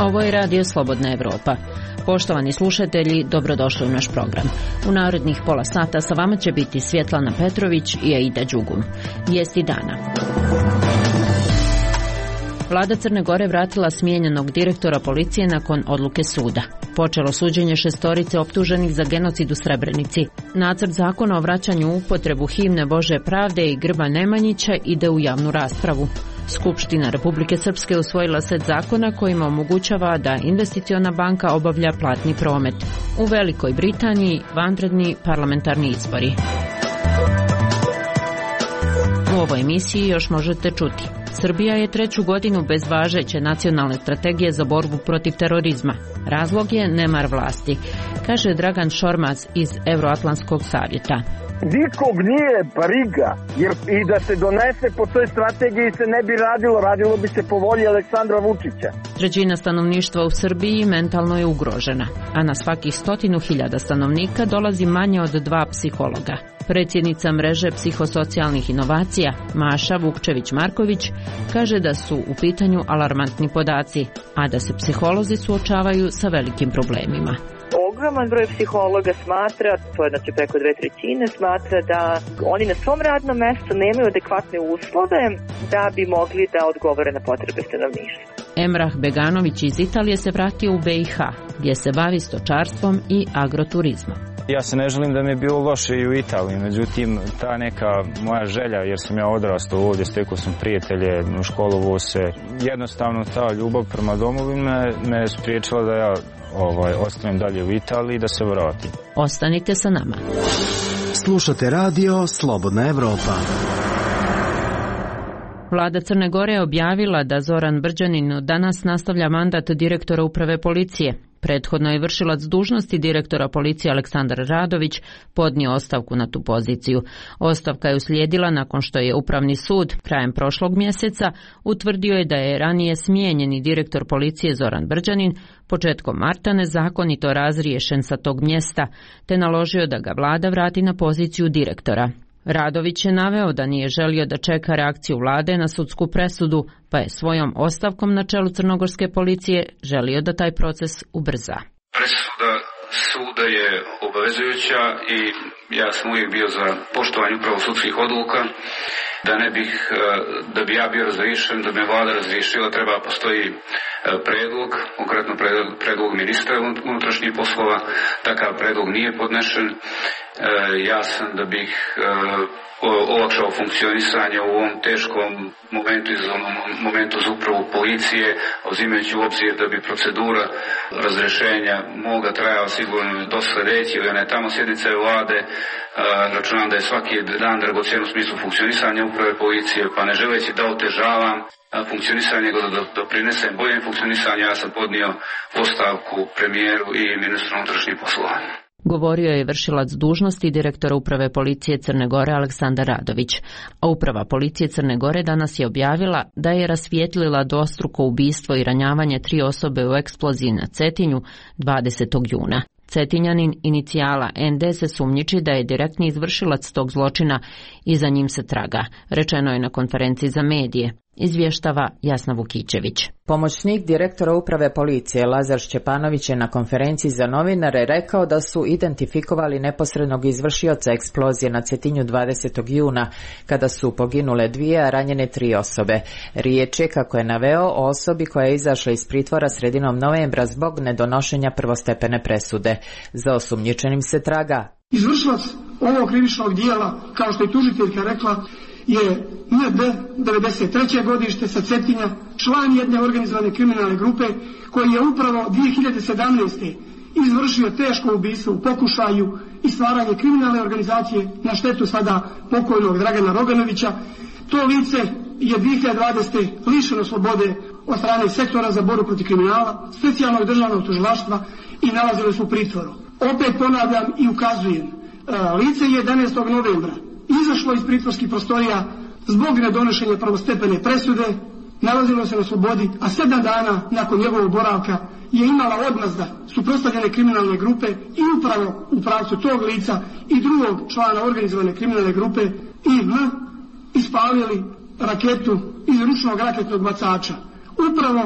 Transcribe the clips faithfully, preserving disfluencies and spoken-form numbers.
Ovo je Radio Slobodna Evropa. Poštovani slušatelji, dobrodošli u naš program. U narednih pola sata sa vama će biti Svjetlana Petrović i Aida Đugum. Vijesti dana. Vlada Crne Gore vratila smijenjenog direktora policije nakon odluke suda. Počelo suđenje šestorice optuženih za genocid u Srebrenici. Nacrt zakona o vraćanju u upotrebu himne Bože pravde i grba Nemanjića ide u javnu raspravu. Skupština Republike Srpske usvojila set zakona kojima omogućava da investiciona banka obavlja platni promet. U Velikoj Britaniji vanredni parlamentarni izbori. U ovoj emisiji još možete čuti. Srbija je treću godinu bez važeće nacionalne strategije za borbu protiv terorizma. Razlog je nemar vlasti, kaže Dragan Šormaz iz Euroatlantskog savjeta. Nikog nije briga, jer i da se donese po toj strategiji se ne bi radilo, radilo bi se po volji Aleksandra Vučića. Trećina stanovništva u Srbiji mentalno je ugrožena, a na svakih stotinu hiljada stanovnika dolazi manje od dva psihologa. Predsjednica mreže psihosocijalnih inovacija Maša Vukčević-Marković kaže da su u pitanju alarmantni podaci, a da se psiholozi suočavaju sa velikim problemima. Ogroman broj psihologa smatra, to je znači preko dve trećine, smatra da oni na svom radnom mjestu nemaju adekvatne uslove da bi mogli da odgovore na potrebe stanovništva. Emrah Beganović iz Italije se vratio u B i H, gdje se bavi stočarstvom i agroturizmom. Ja se ne želim da mi je bilo loše i u Italiji, međutim ta neka moja želja, jer sam ja odrastao ovdje, stekao sam prijatelje, školovao se, jednostavno ta ljubav prema domovini me, me je spriječila da ja ovaj, ostanem dalje u Italiji i da se vratim. Ostanite sa nama. Slušate radio Slobodna Evropa. Vlada Crne Gore je objavila da Zoran Brđanin danas nastavlja mandat direktora uprave policije. Prethodno je vršilac dužnosti direktora policije Aleksandar Radović podnio ostavku na tu poziciju. Ostavka je uslijedila nakon što je Upravni sud krajem prošlog mjeseca utvrdio je da je ranije smijenjeni direktor policije Zoran Brđanin početkom marta nezakonito razriješen sa tog mjesta, te naložio da ga vlada vrati na poziciju direktora. Radović je naveo da nije želio da čeka reakciju vlade na sudsku presudu, pa je svojom ostavkom na čelu crnogorske policije želio da taj proces ubrza. Presuda suda je obavezujuća i ja sam uvijek bio za poštovanje upravo sudskih odluka. Da ne bih, da bi ja bio razriješen, da bi me vlada razriješila, treba postoji predlog, konkretno predlog, predlog ministra unutrašnjih poslova. Takav predlog nije podnešen. Ja sam da bih olakšao funkcionisanje u ovom teškom momentu, izazovnom momentu za upravu policije, uzimajući u obzir da bi procedura razrješenja moga trajala sigurno do sljedeće ili one tamo sjednice vlade. Računam da je svaki dan dragocjen u smislu funkcionisanja uprave policije, pa ne želeći da otežavam funkcionisanje, nego da doprinesem boljem funkcionisanju, ja sam podnio ostavku premijeru i ministru unutrašnjih poslova. Govorio je vršilac dužnosti direktora uprave policije Crne Gore Aleksandar Radović, a uprava policije Crne Gore danas je objavila da je rasvijetlila dvostruko ubistvo i ranjavanje tri osobe u eksploziji na Cetinju dvadesetog juna. Cetinjanin inicijala N D se sumnjiči da je direktni izvršilac tog zločina i za njim se traga, rečeno je na konferenciji za medije. Izvještava Jasna Vukićević. Pomoćnik direktora uprave policije Lazar Šćepanović je na konferenciji za novinare rekao da su identifikovali neposrednog izvršioca eksplozije na Cetinju dvadesetog juna, kada su poginule dvije, a ranjene tri osobe. Riječ je, kako je naveo, o osobi koja je izašla iz pritvora sredinom novembra zbog nedonošenja prvostepene presude. Za osumnjičenim se traga. Izvršilac ovog krivičnog dijela, kao što je tužiteljka rekla, je N D devedeset treće godište sa Cetinja, član jedne organizovane kriminalne grupe koji je upravo dvije hiljade sedamnaeste. izvršio teško ubistvo u pokušaju i stvaranje kriminalne organizacije na štetu sada pokojnog Dragana Roganovića. To lice je dvije hiljade dvadesete. lišeno slobode od strane sektora za borbu protiv kriminala, specijalnog državnog tužilaštva i nalazilo se u pritvoru. Opet ponavljam i ukazujem, lice je jedanaestog novembra izašlo iz pritvorskih prostorija zbog nedonošenja prvostepene presude, nalazilo se na slobodi, a sedam dana nakon njegovog boravka je imala odmazda suprotstavljene kriminalne grupe i upravo u pravcu tog lica i drugog člana organizovane kriminalne grupe I M ispalili raketu iz ručnog raketnog bacača. Upravo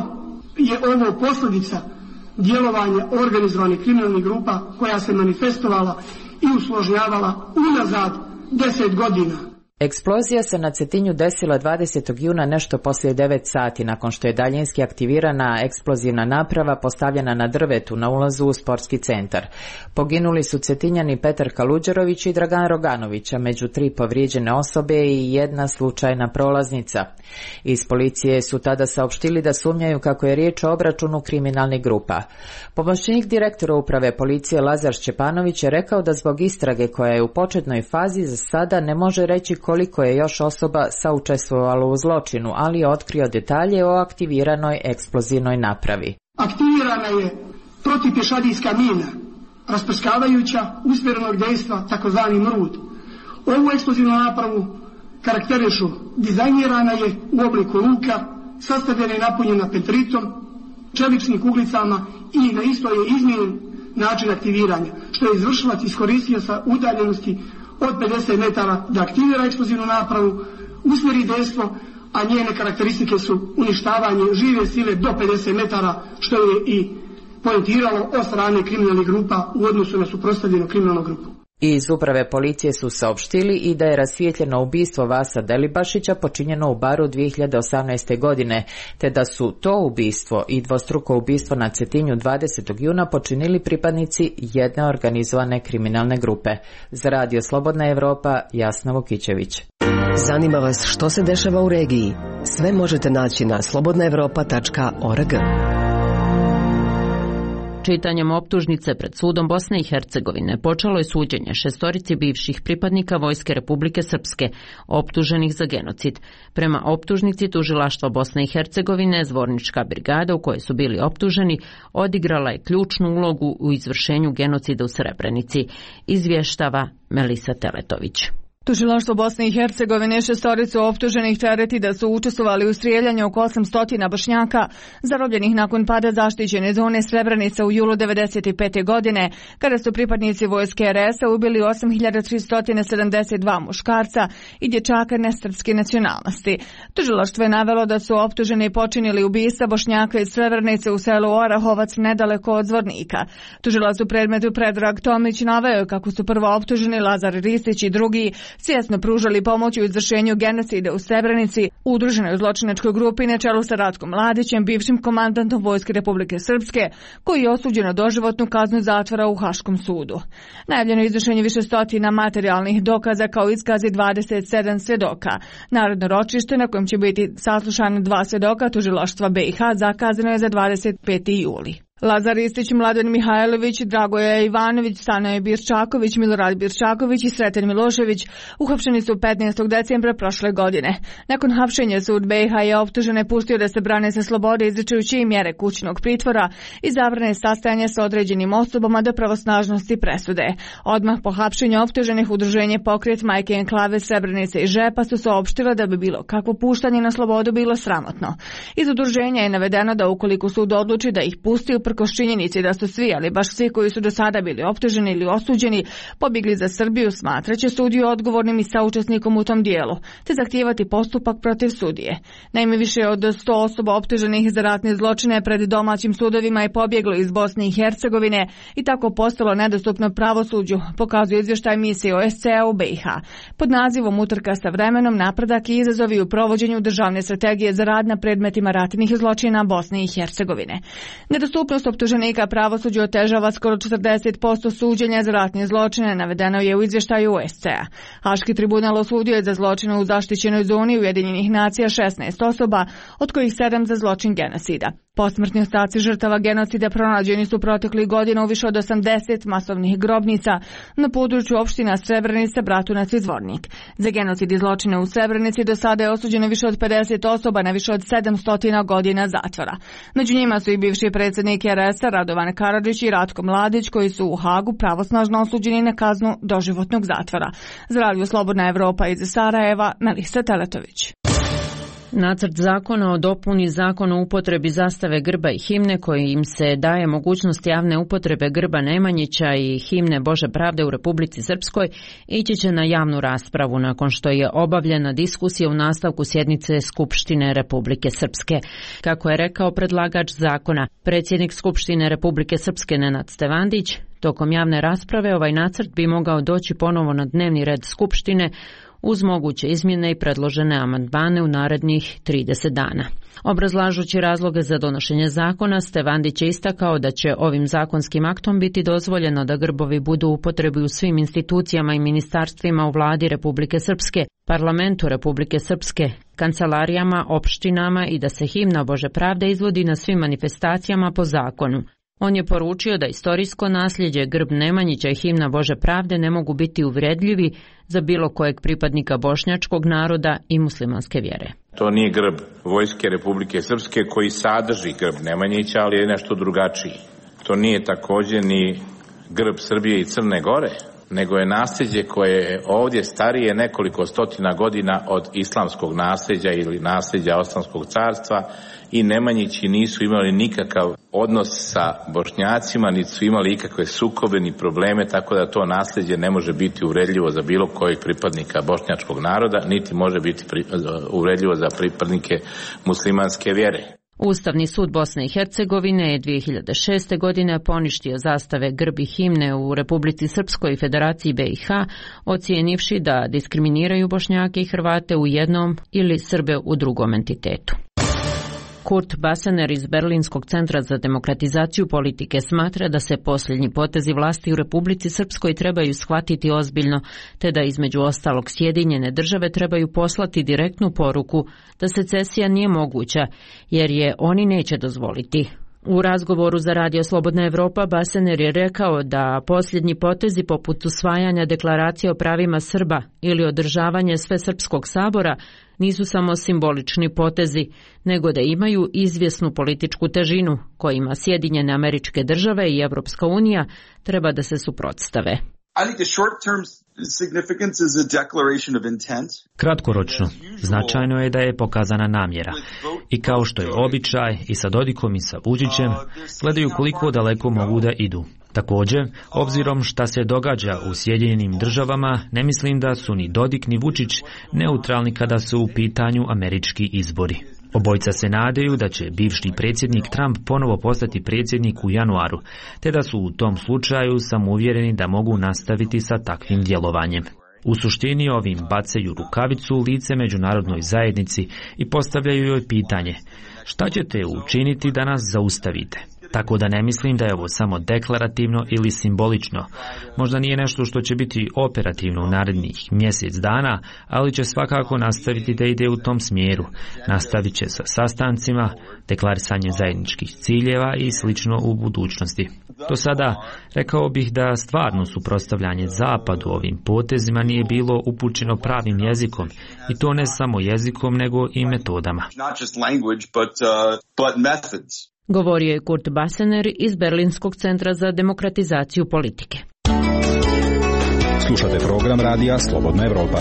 je ovo posljedica djelovanja organizovanih kriminalnih grupa koja se manifestovala i usložnjavala unazad deset godina. Eksplozija se na Cetinju desila dvadesetog juna nešto poslije devet sati nakon što je daljinski aktivirana eksplozivna naprava postavljena na drvetu na ulazu u sportski centar. Poginuli su Cetinjani Petar Kaluđerović i Dragan Roganović, a među tri povrijeđene osobe i jedna slučajna prolaznica. Iz policije su tada saopštili da sumnjaju kako je riječ o obračunu kriminalnih grupa. Pomoćnik direktora uprave policije Lazar Šćepanović je rekao da zbog istrage koja je u početnoj fazi za sada ne može reći koliko je još osoba saučestvovalo u zločinu, ali je otkrio detalje o aktiviranoj eksplozivnoj napravi. Aktivirana je protipješadijska mina, rasprskavajuća usmjerenog dejstva, takozvani mrud. Ovu eksplozivnu napravu karakterišu dizajnirana je u obliku luka, sastavljena i napunjena petritom, čeličnim kuglicama i na isto je izmijenjen način aktiviranja, što je izvršilac iskoristio sa udaljenosti od pedeset metara da aktivira eksplozivnu napravu, usmjeri dejstvo, a njene karakteristike su uništavanje žive sile do pedeset metara, što je i poentiralo od strane kriminalnih grupa u odnosu na suprotstavljenu kriminalnu grupu. Iz uprave policije su saopštili i da je rasvijetljeno ubistvo Vasa Delibašića počinjeno u baru dvije hiljade osamnaeste. godine, te da su to ubistvo i dvostruko ubistvo na Cetinju dvadesetog juna počinili pripadnici jedne organizovane kriminalne grupe. Za Radio Slobodna Evropa, Jasna Vukićević. Zanima vas što se dešava u regiji? Sve možete naći na slobodna evropa tačka org. Čitanjem optužnice pred sudom Bosne i Hercegovine počelo je suđenje šestorici bivših pripadnika Vojske Republike Srpske, optuženih za genocid. Prema optužnici tužilaštva Bosne i Hercegovine, Zvornička brigada u kojoj su bili optuženi odigrala je ključnu ulogu u izvršenju genocida u Srebrenici, izvještava Melisa Teletović. Tužilaštvo Bosne i Hercegovine šestoricu optuženih tereti da su učestvovali u strijeljanju oko osamsto Bošnjaka zarobljenih nakon pada zaštićene zone Srebrenica u julu devedeset pete. godine, kada su pripadnici vojske er es a ubili osam hiljada tristo sedamdeset dva muškarca i dječaka nesrpske nacionalnosti. Tužilaštvo je navelo da su optuženi počinili ubistva Bošnjaka iz Srebrenice u selu Orahovac nedaleko od Zvornika. Tužilac u predmetu Predrag Tomić naveo kako su prvo optuženi Lazar Ristić i drugi svjesno pružali pomoć u izvršenju genocida u Srebrenici, udruženoj zločinačkoj grupi na čelu sa Ratkom Mladićem, bivšim komandantom Vojske Republike Srpske, koji je osuđen na doživotnu kaznu zatvora u Haškom sudu. Najavljeno je izvršenje više stotina materijalnih dokaza kao iskazi dvadeset sedam svjedoka. Narodno ročište na kojem će biti saslušani dva svjedoka tužilaštva be i ha zakazano je za dvadeset peti juli. Lazar Ristić, Mladen Mihajlović, Dragoja Ivanović, Stanoje Birčaković, Milorad Birčaković i Sreten Milošević uhapšeni su petnaestog decembra prošle godine. Nakon hapšenja sud be i ha je optužene pustio da se brane sa slobode izričujući im mjere kućnog pritvora i zabrane sastajanja sa određenim osobama do pravosnažnosti presude. Odmah po hapšenju optuženih udruženje Pokret Majke Enklave Srebrenice i Žepa su saopštila da bi bilo kakvo puštanje na slobodu bilo sramotno. Iz udruženja je navedeno da ukoliko sud odluči da ih pusti uprkos činjenici da su svi, ali baš svi koji su do sada bili optuženi ili osuđeni, pobjegli za Srbiju, smatraće sudiju odgovornim i saučesnikom u tom dijelu, te zahtijevati postupak protiv sudije. Naime, više od sto osoba optuženih za ratne zločine pred domaćim sudovima je pobjeglo iz Bosne i Hercegovine i tako postalo nedostupno pravosuđu, pokazuje izvještaj misije o es ce a u be i ha. Pod nazivom Utrka sa vremenom, napredak i izazovi u provođenju državne strategije za rad na predmetima ratnih zločina Bosne i Hercegovine. Nedostupnost optuženika pravosuđu otežava skoro četrdeset posto suđenja za ratne zločine, navedeno je u izvještaju es ce a. Haški tribunal osudio je za zločine u zaštićenoj zoni Ujedinjenih nacija šesnaest osoba, od kojih sedam za zločin genocida. Posmrtni ostaci žrtava genocida pronađeni su proteklih godina u više od osamdeset masovnih grobnica na području opština Srebrenica, Bratunac i Zvornik. Za genocid i zločine u Srebrenici do sada je osuđeno više od pedeset osoba na više od sedamsto godina zatvora. Među njima su i bivši predsjednik er es a Radovan Karadžić i Ratko Mladić, koji su u Hagu pravosnažno osuđeni na kaznu doživotnog zatvora. Za Radio Slobodna Evropa iz Sarajeva, Melisa Teletović. Nacrt zakona o dopuni zakona o upotrebi zastave, grba i himne kojim se daje mogućnost javne upotrebe grba Nemanjića i himne Bože pravde u Republici Srpskoj ići će na javnu raspravu nakon što je obavljena diskusija u nastavku sjednice Skupštine Republike Srpske. Kako je rekao predlagač zakona, predsjednik Skupštine Republike Srpske Nenad Stevandić, tokom javne rasprave ovaj nacrt bi mogao doći ponovo na dnevni red Skupštine uz moguće izmjene i predložene amandmane u narednih trideset dana. Obrazlažući razloge za donošenje zakona, Stevandić je istakao da će ovim zakonskim aktom biti dozvoljeno da grbovi budu u upotrebi u svim institucijama i ministarstvima u vladi Republike Srpske, parlamentu Republike Srpske, kancelarijama, opštinama i da se himna Bože pravde izvodi na svim manifestacijama po zakonu. On je poručio da istorijsko nasljeđe, grb Nemanjića i himna Bože pravde ne mogu biti uvredljivi za bilo kojeg pripadnika bošnjačkog naroda i muslimanske vjere. To nije grb Vojske Republike Srpske koji sadrži grb Nemanjića, ali je nešto drugačiji. To nije također ni grb Srbije i Crne Gore, nego je nasljeđe koje je ovdje starije nekoliko stotina godina od islamskog nasljeđa ili nasljeđa Osmanskog carstva, i Nemanjići nisu imali nikakav odnos sa Bošnjacima, niti su imali ikakve sukobe ni probleme, tako da to nasljeđe ne može biti uvredljivo za bilo kojeg pripadnika bošnjačkog naroda, niti može biti pri, uvredljivo za pripadnike muslimanske vjere. Ustavni sud Bosne i Hercegovine je dvije hiljade šeste. godine poništio zastave, grb i himne u Republici Srpskoj i Federaciji B i H, ocijenivši da diskriminiraju Bošnjake i Hrvate u jednom ili Srbe u drugom entitetu. Kurt Basener iz Berlinskog centra za demokratizaciju politike smatra da se posljednji potezi vlasti u Republici Srpskoj trebaju shvatiti ozbiljno, te da između ostalog Sjedinjene države trebaju poslati direktnu poruku da secesija nije moguća, jer je oni neće dozvoliti. U razgovoru za Radio Slobodna Evropa Basener je rekao da posljednji potezi poput usvajanja deklaracije o pravima Srba ili održavanje Svesrpskog sabora nisu samo simbolični potezi, nego da imaju izvjesnu političku težinu kojima Sjedinjene Američke Države i Evropska unija treba da se suprotstave. Kratkoročno, značajno je da je pokazana namjera. I kao što je običaj i sa Dodikom i sa Vučićem, gledaju koliko daleko mogu da idu. Također, obzirom šta se događa u Sjedinjenim državama, ne mislim da su ni Dodik ni Vučić neutralni kada su u pitanju američki izbori. Obojica se nadaju da će bivši predsjednik Trump ponovo postati predsjednik u januaru, te da su u tom slučaju samouvjereni da mogu nastaviti sa takvim djelovanjem. U suštini ovim bacaju rukavicu u lice međunarodnoj zajednici i postavljaju joj pitanje: šta ćete učiniti da nas zaustavite? Tako da ne mislim da je ovo samo deklarativno ili simbolično. Možda nije nešto što će biti operativno u narednih mjesec dana, ali će svakako nastaviti da ide u tom smjeru. Nastavit će sa sastancima, deklarisanje zajedničkih ciljeva i slično u budućnosti. Do sada rekao bih da stvarno suprotstavljanje zapadu ovim potezima nije bilo upućeno pravim jezikom, i to ne samo jezikom nego i metodama. Govorio je Kurt Basener iz Berlinskog centra za demokratizaciju politike. Slušate program radija Slobodna Evropa.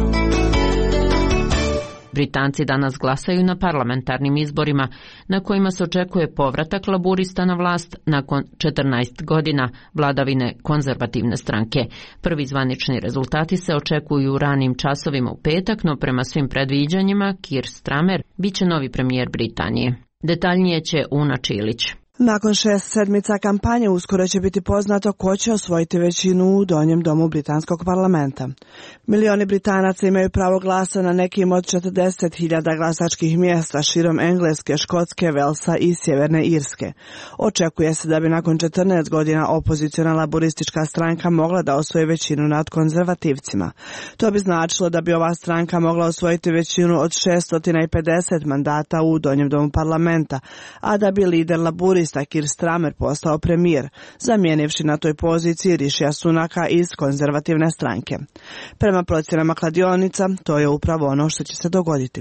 Britanci danas glasaju na parlamentarnim izborima, na kojima se očekuje povratak laburista na vlast nakon četrnaest godina vladavine konzervativne stranke. Prvi zvanični rezultati se očekuju u ranim časovima u petak, no prema svim predviđanjima Keir Starmer biće novi premijer Britanije. Detaljnije će Una Čilić. Nakon šest sedmica kampanje uskoro će biti poznato ko će osvojiti većinu u donjem domu britanskog parlamenta. Milioni Britanaca imaju pravo glasa na nekim od četrdeset hiljada glasačkih mjesta širom Engleske, Škotske, Velsa i Sjeverne Irske. Očekuje se da bi nakon četrnaest godina opoziciona laburistička stranka mogla da osvoji većinu nad konzervativcima. To bi značilo da bi ova stranka mogla osvojiti većinu od šesto pedeset mandata u donjem domu parlamenta, a da bi lider laburista laburista Keir Starmer postao premijer, zamijenivši na toj poziciji Rishija Sunaka iz konzervativne stranke. Prema procjenama kladionica, to je upravo ono što će se dogoditi.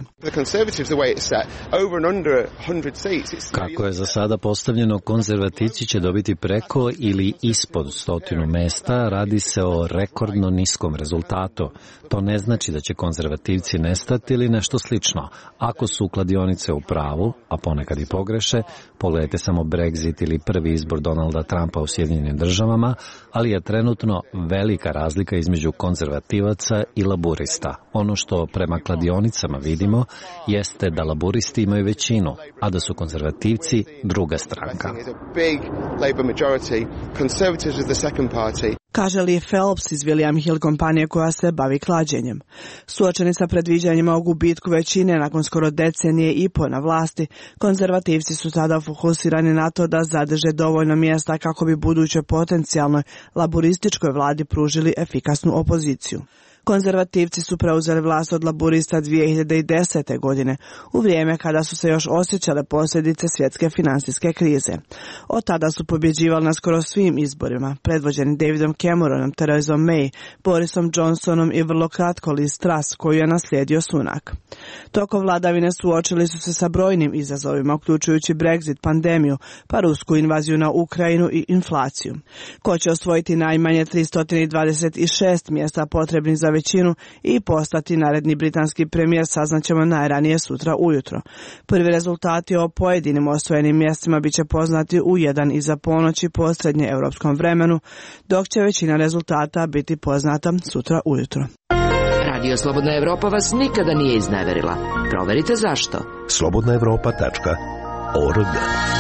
Kako je za sada postavljeno, konzervativci će dobiti preko ili ispod stotinu mesta, radi se o rekordno niskom rezultatu. To ne znači da će konzervativci nestati ili nešto slično. Ako su kladionice u pravu, a ponekad i pogreše, pogledajte samo Brexit ili prvi izbor Donalda Trumpa u Sjedinjenim državama, ali je trenutno velika razlika između konzervativaca i laburista. Ono što prema kladionicama vidimo jeste da laburisti imaju većinu, a da su konzervativci druga stranka. Kaže Lee Phelps iz William Hill kompanije koja se bavi klađenjem. Suočeni sa predviđanjima o gubitku većine nakon skoro decenije i po na vlasti, konzervativci su tada fokusirani na to da zadrže dovoljno mjesta kako bi budućoj potencijalnoj laburističkoj vladi pružili efikasnu opoziciju. Konzervativci su preuzeli vlast od laburista dvije hiljade desete. godine, u vrijeme kada su se još osjećale posljedice svjetske financijske krize. Od tada su pobjeđivali na skoro svim izborima, predvođeni Davidom Cameronom, Theresom May, Borisom Johnsonom i vrlo kratko Liz Truss, koju je naslijedio Sunak. Tokom vladavine suočili su se sa brojnim izazovima, uključujući Brexit, pandemiju, pa rusku invaziju na Ukrajinu i inflaciju. Ko će osvojiti najmanje tristo dvadeset šest mjesta potrebnih za većinu i postati naredni britanski premijer saznaćemo najranije sutra ujutro. Prvi rezultati o pojedinim osvojenim mjestima bit će poznati u jedan iza ponoći po srednje europskom vremenu, dok će većina rezultata biti poznata sutra ujutro. Radio Slobodna Evropa vas nikada nije izneverila. Proverite zašto. slobodna evropa tačka org.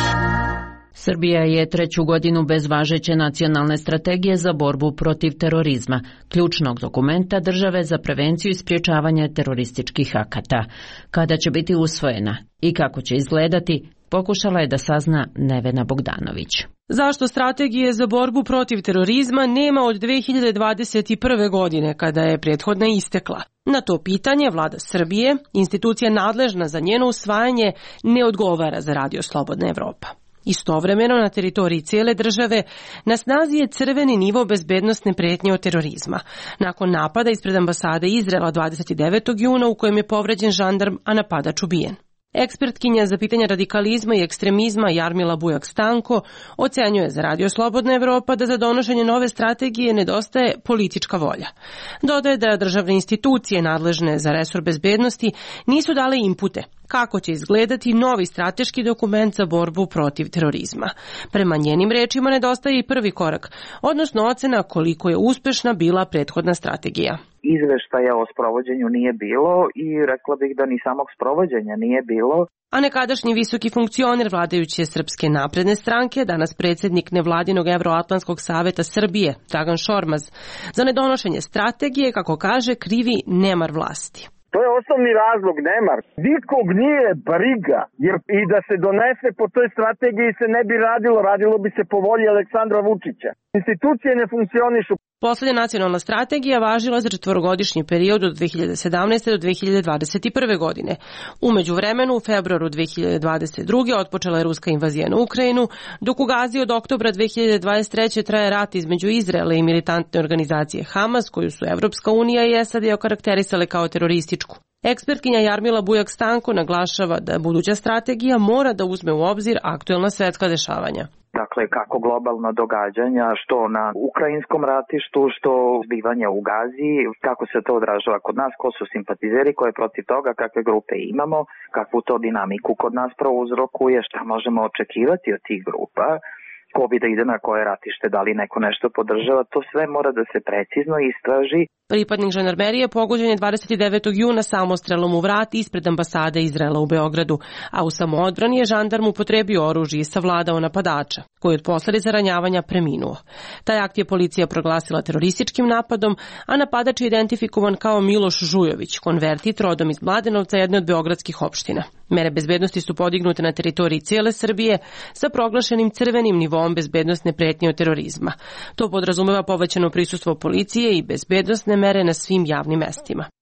Srbija je treću godinu bez važeće nacionalne strategije za borbu protiv terorizma, ključnog dokumenta države za prevenciju i sprječavanje terorističkih akata. Kada će biti usvojena i kako će izgledati, pokušala je da sazna Nevena Bogdanović. Zašto strategije za borbu protiv terorizma nema od dve hiljade dvadeset prve. godine, kada je prethodna istekla? Na to pitanje vlada Srbije, institucija nadležna za njeno usvajanje, ne odgovara za Radio Slobodna Evropa. Istovremeno na teritoriji cijele države na snazi je crveni nivo bezbednosne prijetnje od terorizma. Nakon napada ispred ambasade Izraela dvadeset devetog juna u kojem je povređen žandarm, a napadač ubijen. Ekspertkinja za pitanje radikalizma i ekstremizma Jarmila Bujak-Stanko ocenjuje za Radio Slobodna Evropa da za donošenje nove strategije nedostaje politička volja. Dodaje da državne institucije nadležne za resor bezbednosti nisu dale impute kako će izgledati novi strateški dokument za borbu protiv terorizma. Prema njenim rečima nedostaje i prvi korak, odnosno ocena koliko je uspešna bila prethodna strategija. Izveštaja o sprovođenju nije bilo i rekla bih da ni samog sprovođenja nije bilo. A nekadašnji visoki funkcioner vladajuće Srpske napredne stranke, danas predsjednik nevladinog Evroatlantskog saveta Srbije, Dragan Šormaz, za nedonošenje strategije, kako kaže, krivi nemar vlasti. To je osnovni razlog, nemar. Nikog nije briga, jer i da se donese po toj strategiji se ne bi radilo, radilo bi se po volji Aleksandra Vučića. Institucije ne funkcionišu. Poslednja nacionalna strategija važila za četvorogodišnji period od dve hiljade sedamnaeste. do dve hiljade dvadeset prve. godine. U međuvremenu, u februaru dve hiljade dvadeset druge. otpočela je ruska invazija na Ukrajinu, dok u Gazi od oktobra dve hiljade dvadeset treće. traje rat između Izraela i militantne organizacije Hamas, koju su Evropska unija i SAD okarakterisale kao terorističku. Ekspertkinja Jarmila Bujak-Stanko naglašava da buduća strategija mora da uzme u obzir aktuelna svetska dešavanja. Dakle, kako globalna događanja, što na ukrajinskom ratištu, što zbivanja u Gazi, kako se to odražava kod nas, ko su simpatizeri, ko je protiv toga, kakve grupe imamo, kakvu to dinamiku kod nas prouzrokuje, šta možemo očekivati od tih grupa, ko bi da ide na koje ratište, da li neko nešto podržava, to sve mora da se precizno istraži. Pripadnik žandarmerije pogođen je dvadeset devetog juna samostrelom u vrat ispred ambasade Izraela u Beogradu, a u samoodbrani je žandarm upotrebio oružje i savladao napadača, koji od posljedica ranjavanja preminuo. Taj akt je policija proglasila terorističkim napadom, a napadač je identifikovan kao Miloš Žujović, konvertit rodom iz Mladenovca, jedne od beogradskih opština. Mere bezbednosti su podignute na teritoriji cijele Srbije sa proglašenim crvenim nivom bezbednosne prijetnje od terorizma. To podrazumeva povećano prisustvo policije i bezbednosne mere na svim javnim mestima.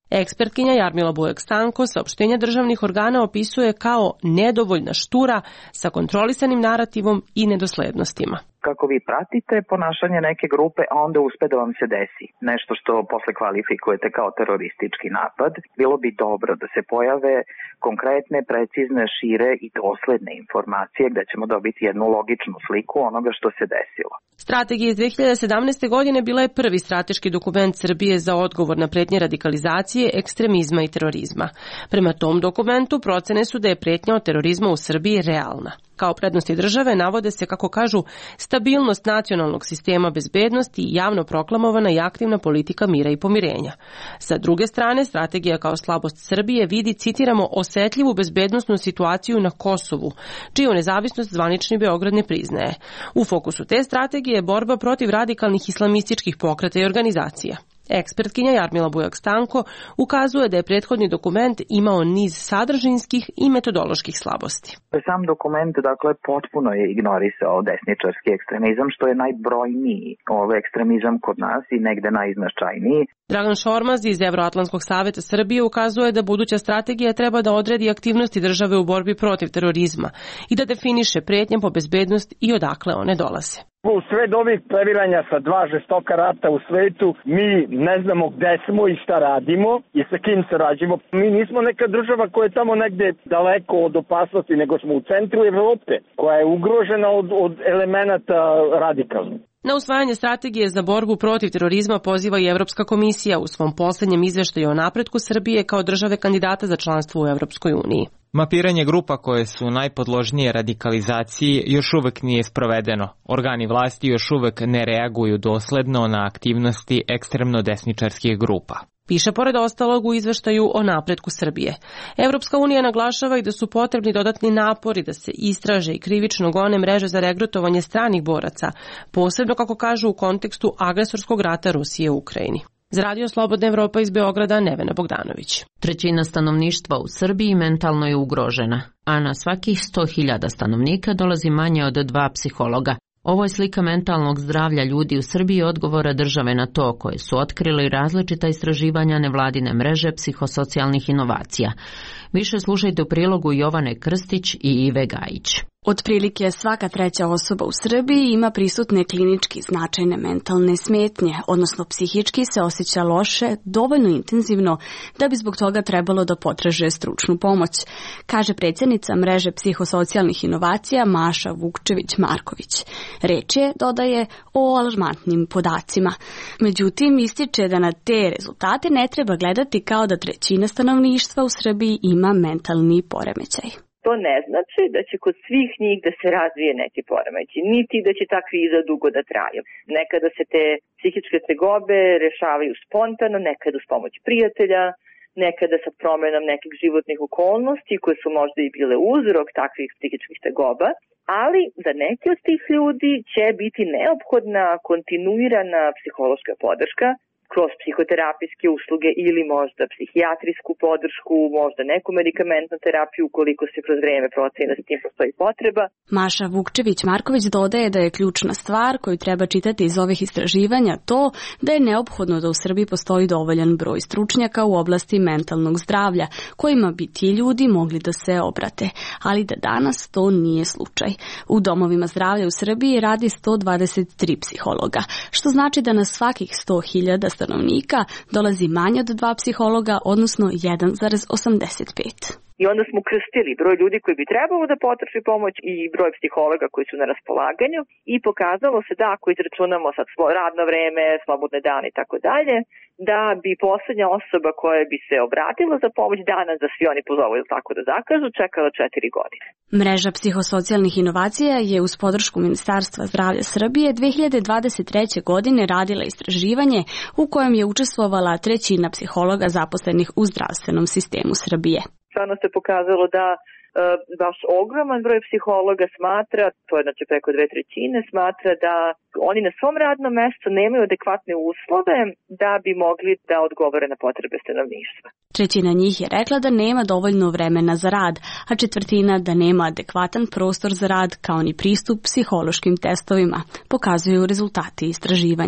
Ekspertkinja Jarmila Bujak-Stanko saopštenja državnih organa opisuje kao nedovoljna štura sa kontrolisanim narativom i nedoslednostima. Kako vi pratite ponašanje neke grupe, a onda uspe da vam se desi nešto što posle kvalifikujete kao teroristički napad, bilo bi dobro da se pojave konkretne, precizne, šire i dosledne informacije gde ćemo dobiti jednu logičnu sliku onoga što se desilo. Strategija iz dve hiljade sedamnaeste. godine bila je prvi strateški dokument Srbije za odgovor na pretnje radikalizacije, ekstremizma i terorizma. Prema tom dokumentu procene su da je pretnja od terorizma u Srbiji realna. Kao prednosti države navode se, kako kažu, stabilnost nacionalnog sistema bezbednosti i javno proklamovana i aktivna politika mira i pomirenja. Sa druge strane, strategija kao slabost Srbije vidi, citiramo, osetljivu bezbednosnu situaciju na Kosovu, čiju nezavisnost zvanični Beograd ne priznaje. U fokusu te strategije je borba protiv radikalnih islamističkih pokreta i organizacija. Ekspertkinja Jarmila Bujak-Stanko ukazuje da je prethodni dokument imao niz sadržinskih i metodoloških slabosti. Sam dokument, dakle, potpuno je ignorisao desničarski ekstremizam, što je najbrojniji ovaj ekstremizam kod nas i negde najznačajniji. Dragan Šormaz iz Evroatlantskog saveta Srbije ukazuje da buduća strategija treba da odredi aktivnosti države u borbi protiv terorizma i da definiše pretnje po bezbednost i odakle one dolaze. U sred ovih previranja sa dva žestoka rata u svetu, mi ne znamo gde smo i šta radimo i sa kim sarađujemo. Mi nismo neka država koja je tamo negde daleko od opasnosti, nego smo u centru Evrope, koja je ugrožena od, od elemenata radikalnih. Na usvajanje strategije za borbu protiv terorizma poziva i Evropska komisija u svom poslednjem izveštaju o napretku Srbije kao države kandidata za članstvo u Evropskoj uniji. Mapiranje grupa koje su najpodložnije radikalizaciji još uvek nije sprovedeno. Organi vlasti još uvek ne reaguju dosledno na aktivnosti ekstremno desničarskih grupa. Piše pored ostalog u izveštaju o napretku Srbije. Evropska unija naglašava i da su potrebni dodatni napori da se istraže i krivično gone mreže za regrutovanje stranih boraca, posebno, kako kažu, u kontekstu agresorskog rata Rusije u Ukrajini. Za Radio Slobodna Evropa iz Beograda, Nevena Bogdanović. Trećina stanovništva u Srbiji mentalno je ugrožena, a na svakih sto hiljada stanovnika dolazi manje od dva psihologa. Ovo je slika mentalnog zdravlja ljudi u Srbiji, odgovora države na to, koje su otkrili različita istraživanja nevladine mreže psihosocijalnih inovacija. Više slušajte u prilogu Jovane Krstić i Ive Gajić. Otprilike svaka treća osoba u Srbiji ima prisutne klinički značajne mentalne smetnje, odnosno psihički se osjeća loše, dovoljno intenzivno da bi zbog toga trebalo da potraže stručnu pomoć, kaže predsjednica mreže psihosocijalnih inovacija Maša Vukčević-Marković. Reč je, dodaje, o alarmantnim podacima. Međutim, ističe da na te rezultate ne treba gledati kao da trećina stanovništva u Srbiji ima mentalni poremećaj. To ne znači da će kod svih njih da se razvije neki poremećaj, niti da će takvi iza dugo da traju. Nekada se te psihičke tegobe rešavaju spontano, nekada uz pomoć prijatelja, nekada sa promenom nekih životnih okolnosti koje su možda i bile uzrok takvih psihičkih tegoba, ali za neki od tih ljudi će biti neophodna kontinuirana psihološka podrška kroz psihoterapijske usluge ili možda psihijatrijsku podršku, možda neku medikamentnu terapiju ukoliko se kroz vreme proceni da s tim postoji potreba. Maša Vukčević-Marković dodaje da je ključna stvar koju treba čitati iz ovih istraživanja to da je neophodno da u Srbiji postoji dovoljan broj stručnjaka u oblasti mentalnog zdravlja kojima bi ti ljudi mogli da se obrate, ali da danas to nije slučaj. U domovima zdravlja u Srbiji radi sto dvadeset tri psihologa, što znači da na svakih sto hiljada stanovnika dolazi manje od dva psihologa, odnosno jedan zarez osamdeset pet. I onda smo krstili broj ljudi koji bi trebalo da potraži pomoć i broj psihologa koji su na raspolaganju i pokazalo se da ako izračunamo sad svoje radno vreme, slobodne dane i tako dalje, da bi poslednja osoba koja bi se obratila za pomoć danas da svi oni pozovu ili tako da zakažu, čekala četiri godine. Mreža psihosocijalnih inovacija je uz podršku Ministarstva zdravlja Srbije dve hiljade dvadeset treće. godine radila istraživanje u kojem je učestvovala trećina psihologa zaposlenih u zdravstvenom sistemu Srbije. Stvarno se pokazalo da e, baš ogroman broj psihologa smatra, to je znači preko dve trećine, smatra da oni na svom radnom mestu nemaju adekvatne uslove da bi mogli da odgovore na potrebe stanovništva. Trećina njih je rekla da nema dovoljno vremena za rad, a četvrtina da nema adekvatan prostor za rad kao ni pristup psihološkim testovima, pokazuju rezultati istraživanja.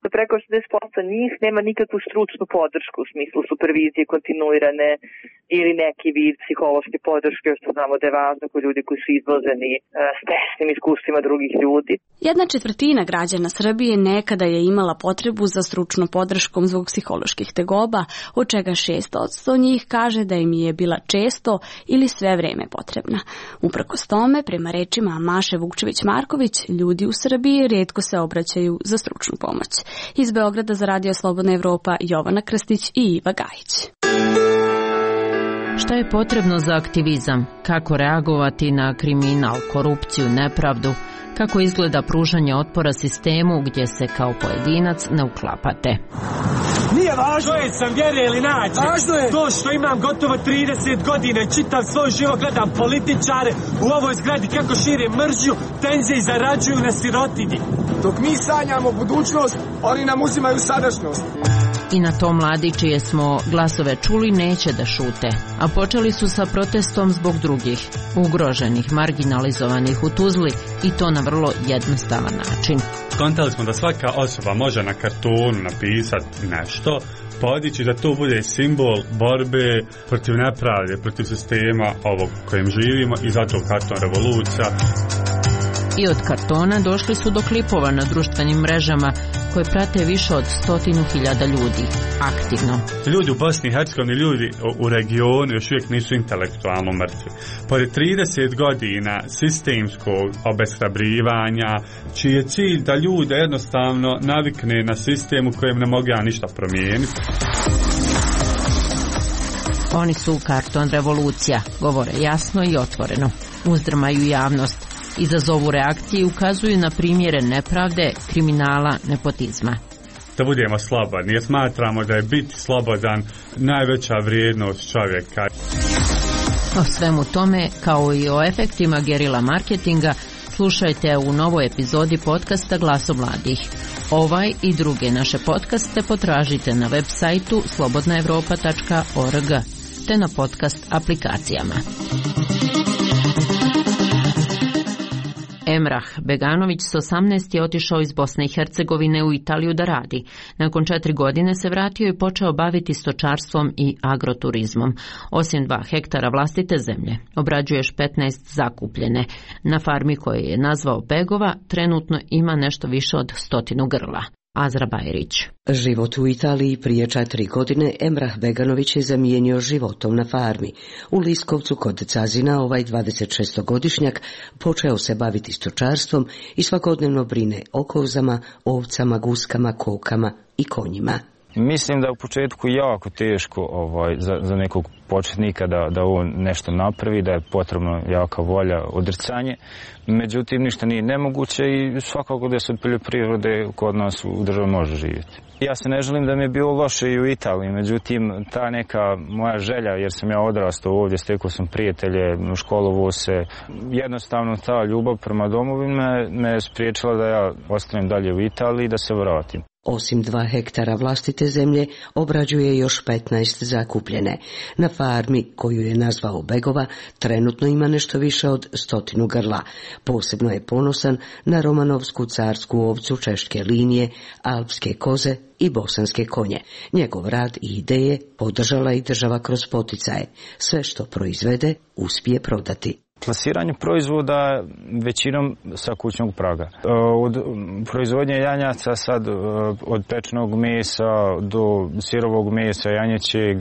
Preko šezdeset posto njih nema nikakvu stručnu podršku u smislu supervizije kontinuirane ili neki vid psihološke podrške, što znamo da je važno kod ljudi koji su izloženi e, stresnim iskustvima drugih ljudi. Jedna četvrtina građana Srbije nekada je imala potrebu za stručnom podrškom zbog psiholoških tegoba, od čega šest posto njih kaže da im je bila često ili sve vreme potrebna. Uprkos tome, prema rečima Maše Vukčević-Marković, ljudi u Srbiji rijetko se obraćaju za stručnu pomoć. Iz Beograda za Radio Slobodna Evropa, Jovana Krstić i Iva Gajić. Šta je potrebno za aktivizam? Kako reagovati na kriminal, korupciju, nepravdu? Kako izgleda pružanje otpora sistemu gdje se kao pojedinac ne uklapate? Nije važno je sam vjere ili nađe. Važno je to što imam gotovo trideset godina i čitav svoj život gledam političare u ovoj zgradi kako šire mržnju, tenzije i zarađuju na sirotinji. Dok mi sanjamo budućnost, oni nam uzimaju sadašnjost. I na to mladi čije smo glasove čuli neće da šute, a počeli su sa protestom zbog drugih, ugroženih, marginalizovanih u Tuzli i to na vrlo jednostavan način. Skontali smo da svaka osoba može na kartonu napisati nešto, podići da to bude simbol borbe protiv nepravde, protiv sistema ovog kojem živimo i zato karton revolucija. I od kartona došli su do klipova na društvenim mrežama koje prate više od stotinu hiljada ljudi, aktivno. Ljudi u Bosni i Hercegovini, ljudi u regionu još uvijek nisu intelektualno mrtvi. Pored trideset godina sistemskog obeshrabrivanja, čiji je cilj da ljude jednostavno navikne na sistem u kojem ne mogu ja ništa promijeniti. Oni su karton revolucija, govore jasno i otvoreno, uzdrmaju javnost. Izazovu reakcije i ukazuju na primjere nepravde, kriminala, nepotizma. Da budemo slobodni, jer smatramo da je biti slobodan najveća vrijednost čovjeka. O svemu tome, kao i o efektima gerila marketinga, slušajte u novoj epizodi podcasta Glaso mladih. Ovaj i druge naše podcaste potražite na web sajtu slobodna evropa tačka org te na podcast aplikacijama. Emrah Beganović s osamnaest je otišao iz Bosne i Hercegovine u Italiju da radi. Nakon četiri godine se vratio i počeo baviti stočarstvom i agroturizmom. Osim dva hektara vlastite zemlje, obrađuje još petnaest zakupljene. Na farmi koju je nazvao Begova trenutno ima nešto više od stotinu grla. Azra Bajrić. Život u Italiji prije četiri godine Emrah Beganović je zamijenio životom na farmi. U Liskovcu kod Cazina ovaj dvadesetšestogodišnjak počeo se baviti stočarstvom i svakodnevno brine o kozama, ovcama, guskama, kokama i konjima. Mislim da je u početku jako teško ovaj, za, za nekog početnika da, da ovo nešto napravi, da je potrebno jaka volja, odricanje. Međutim, ništa nije nemoguće i svakako da se od poljoprivrede kod nas u državi može živjeti. Ja se ne želim da mi je bilo loše i u Italiji, međutim, ta neka moja želja, jer sam ja odrastao ovdje, stekao sam prijatelje, školovao se, jednostavno ta ljubav prema domovini me, me spriječila da ja ostanem dalje u Italiji i da se vratim. Osim dva hektara vlastite zemlje, obrađuje još petnaest zakupljene. Na farmi, koju je nazvao Begova, trenutno ima nešto više od stotinu grla. Posebno je ponosan na romanovsku carsku ovcu češke linije, alpske koze i bosanske konje. Njegov rad i ideje podržala i država kroz poticaje. Sve što proizvede, uspije prodati. Plasiranje proizvoda većinom sa kućnog praga. Od proizvodnje janjaca sad, od pečenog mesa do sirovog mesa, janjećeg,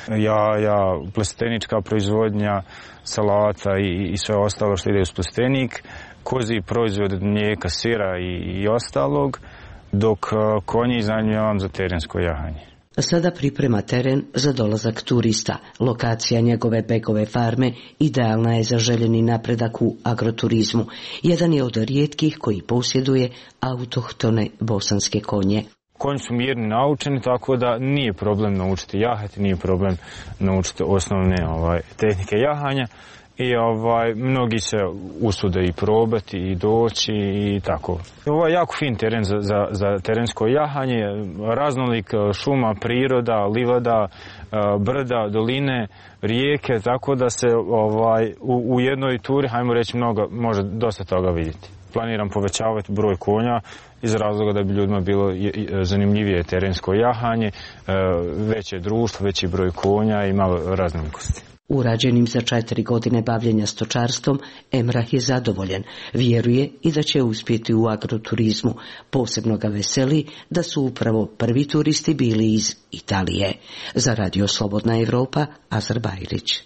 jaja, plastenička proizvodnja, salata i, i sve ostalo što ide uz plastenik, kozi proizvod od mlijeka, sira i, i ostalog, dok konji iznajmljujem za terensko jahanje. Sada priprema teren za dolazak turista. Lokacija njegove Begove farme idealna je za željeni napredak u agroturizmu. Jedan je od rijetkih koji posjeduje autohtone bosanske konje. Konji su mirni, naučeni, tako da nije problem naučiti jahati, nije problem naučiti osnovne ovaj, tehnike jahanja. I ovaj, mnogi se usude i probati i doći i tako. Ovo je jako fin teren za, za, za terensko jahanje, raznolik šuma, priroda, livada, brda, doline, rijeke, tako da se ovaj, u, u jednoj turi, hajmo reći, mnogo, može dosta toga vidjeti. Planiram povećavati broj konja iz razloga da bi ljudima bilo zanimljivije terensko jahanje, veće društvo, veći broj konja i malo raznolikosti. Urađenim za četiri godine bavljenja stočarstvom, Emrah je zadovoljan. Vjeruje i da će uspjeti u agroturizmu. Posebno ga veseli da su upravo prvi turisti bili iz Italije. Za Radio Slobodna Evropa, Azar Bajrić.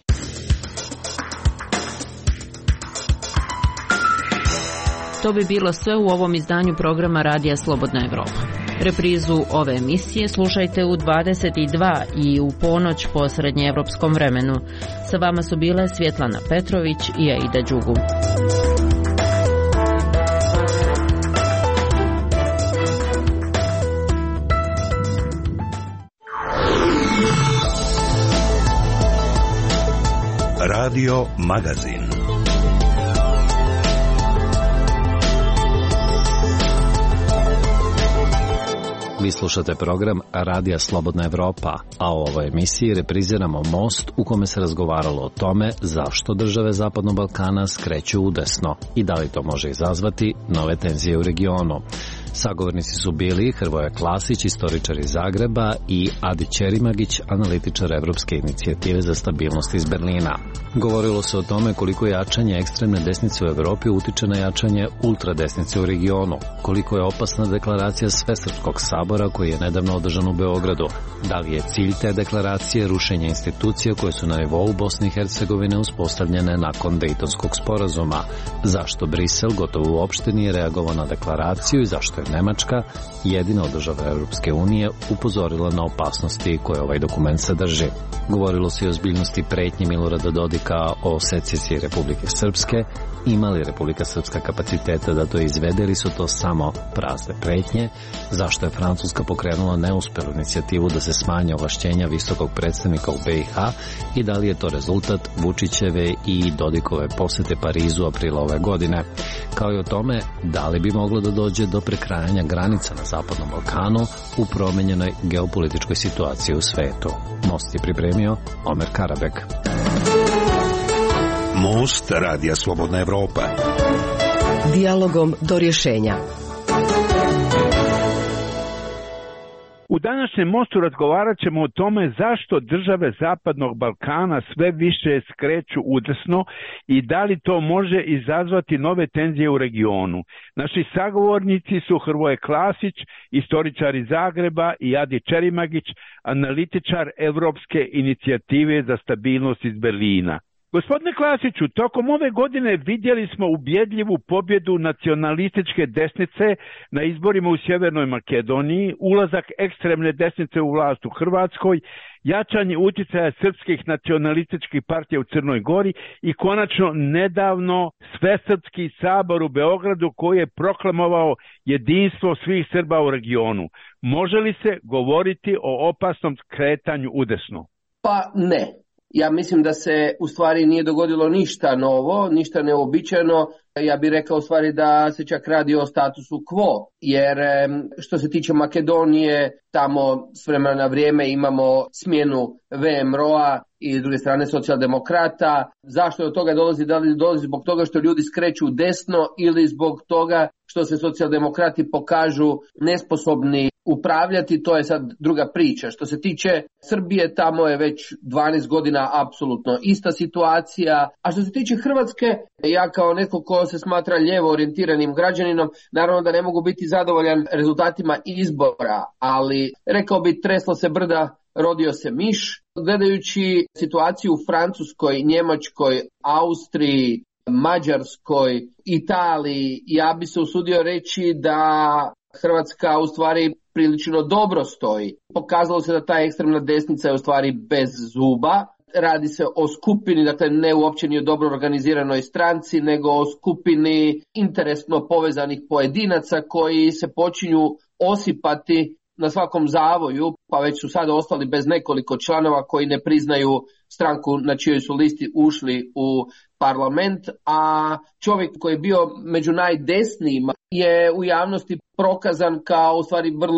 To bi bilo sve u ovom izdanju programa Radija Slobodna Evropa. Reprizu ove emisije slušajte u dvadeset dva i u ponoć po srednjeevropskom vremenu. Sa vama su bile Svjetlana Petrović i Aida Đugu. Radio Magazin. Vi slušate program Radija Slobodna Evropa, a u ovoj emisiji repriziramo Most u kome se razgovaralo o tome zašto države Zapadnog Balkana skreću udesno i da li to može izazvati nove tenzije u regionu. Sagovornici su bili Hrvoje Klasić, istoričar iz Zagreba, i Adi Ćerimagić, analitičar Evropske inicijative za stabilnost iz Berlina. Govorilo se o tome koliko jačanje ekstremne desnice u Evropi utiče na jačanje ultradesnice u regionu, koliko je opasna deklaracija Svesrpskog sabora koji je nedavno održan u Beogradu. Da li je cilj te deklaracije rušenje institucija koje su na nivou Bosne i Hercegovine uspostavljene nakon Dejtonskog sporazuma? Zašto Brisel gotovo uopšte nije reagovao na deklaraciju i zašto je Nemačka, jedina od država Europske unije, upozorila na opasnosti koje ovaj dokument sadrži? Govorilo se i o ozbiljnosti pretnji Milorada Dodika o secesiji Republike Srpske. Ima li Republika Srpska kapaciteta da to izvede ili su to samo prazne pretnje? Zašto je Francuska pokrenula neuspelu inicijativu da se smanje ovlašćenja visokog predstavnika u be i ha i da li je to rezultat Vučićeve i Dodikove posete Parizu aprila ove godine? Kao i o tome da li bi moglo da dođe do prekrajanja granica na Zapadnom Balkanu u promenjenoj geopolitičkoj situaciji u svetu. Most je pripremio Omer Karabek. Most Radija Slobodna Evropa. Dijalogom do rješenja. U današnjem Mostu razgovarat ćemo o tome zašto države Zapadnog Balkana sve više skreću udesno i da li to može izazvati nove tenzije u regionu. Naši sagovornici su Hrvoje Klasić, istoričar iz Zagreba, i Adi Ćerimagić, analitičar Evropske inicijative za stabilnost iz Berlina. Gospodine Klasiću, tokom ove godine vidjeli smo ubjedljivu pobjedu nacionalističke desnice na izborima u Sjevernoj Makedoniji, ulazak ekstremne desnice u vlast u Hrvatskoj, jačanje utjecaja srpskih nacionalističkih partija u Crnoj Gori i konačno nedavno Svesrpski sabor u Beogradu koji je proklamovao jedinstvo svih Srba u regionu. Može li se govoriti o opasnom skretanju udesno? Pa ne. Ja mislim da se u stvari nije dogodilo ništa novo, ništa neobičajno. Ja bih rekao u stvari da se čak radi o statusu quo, jer što se tiče Makedonije, tamo s vremena na vrijeme imamo smjenu ve em er o-a i s druge strane socijaldemokrata. Zašto od toga dolazi? Da li dolazi zbog toga što ljudi skreću desno ili zbog toga što se socijaldemokrati pokažu nesposobni upravljati, to je sad druga priča. Što se tiče Srbije, tamo je već dvanaest godina apsolutno ista situacija. A što se tiče Hrvatske, ja kao netko ko se smatra lijevo orijentiranim građaninom, naravno da ne mogu biti zadovoljan rezultatima izbora, ali rekao bi treslo se brda, rodio se miš. Gledajući situaciju u Francuskoj, Njemačkoj, Austriji, Mađarskoj, Italiji, ja bi se usudio reći da Hrvatska u stvari prilično dobro stoji. Pokazalo se da ta ekstremna desnica je u stvari bez zuba. Radi se o skupini, dakle ne uopće ni o dobro organiziranoj stranci, nego o skupini interesno povezanih pojedinaca koji se počinju osipati na svakom zavoju, pa već su sada ostali bez nekoliko članova koji ne priznaju stranku na čijoj su listi ušli u parlament, a čovjek koji je bio među najdesnijima je u javnosti prokazan kao u stvari vrlo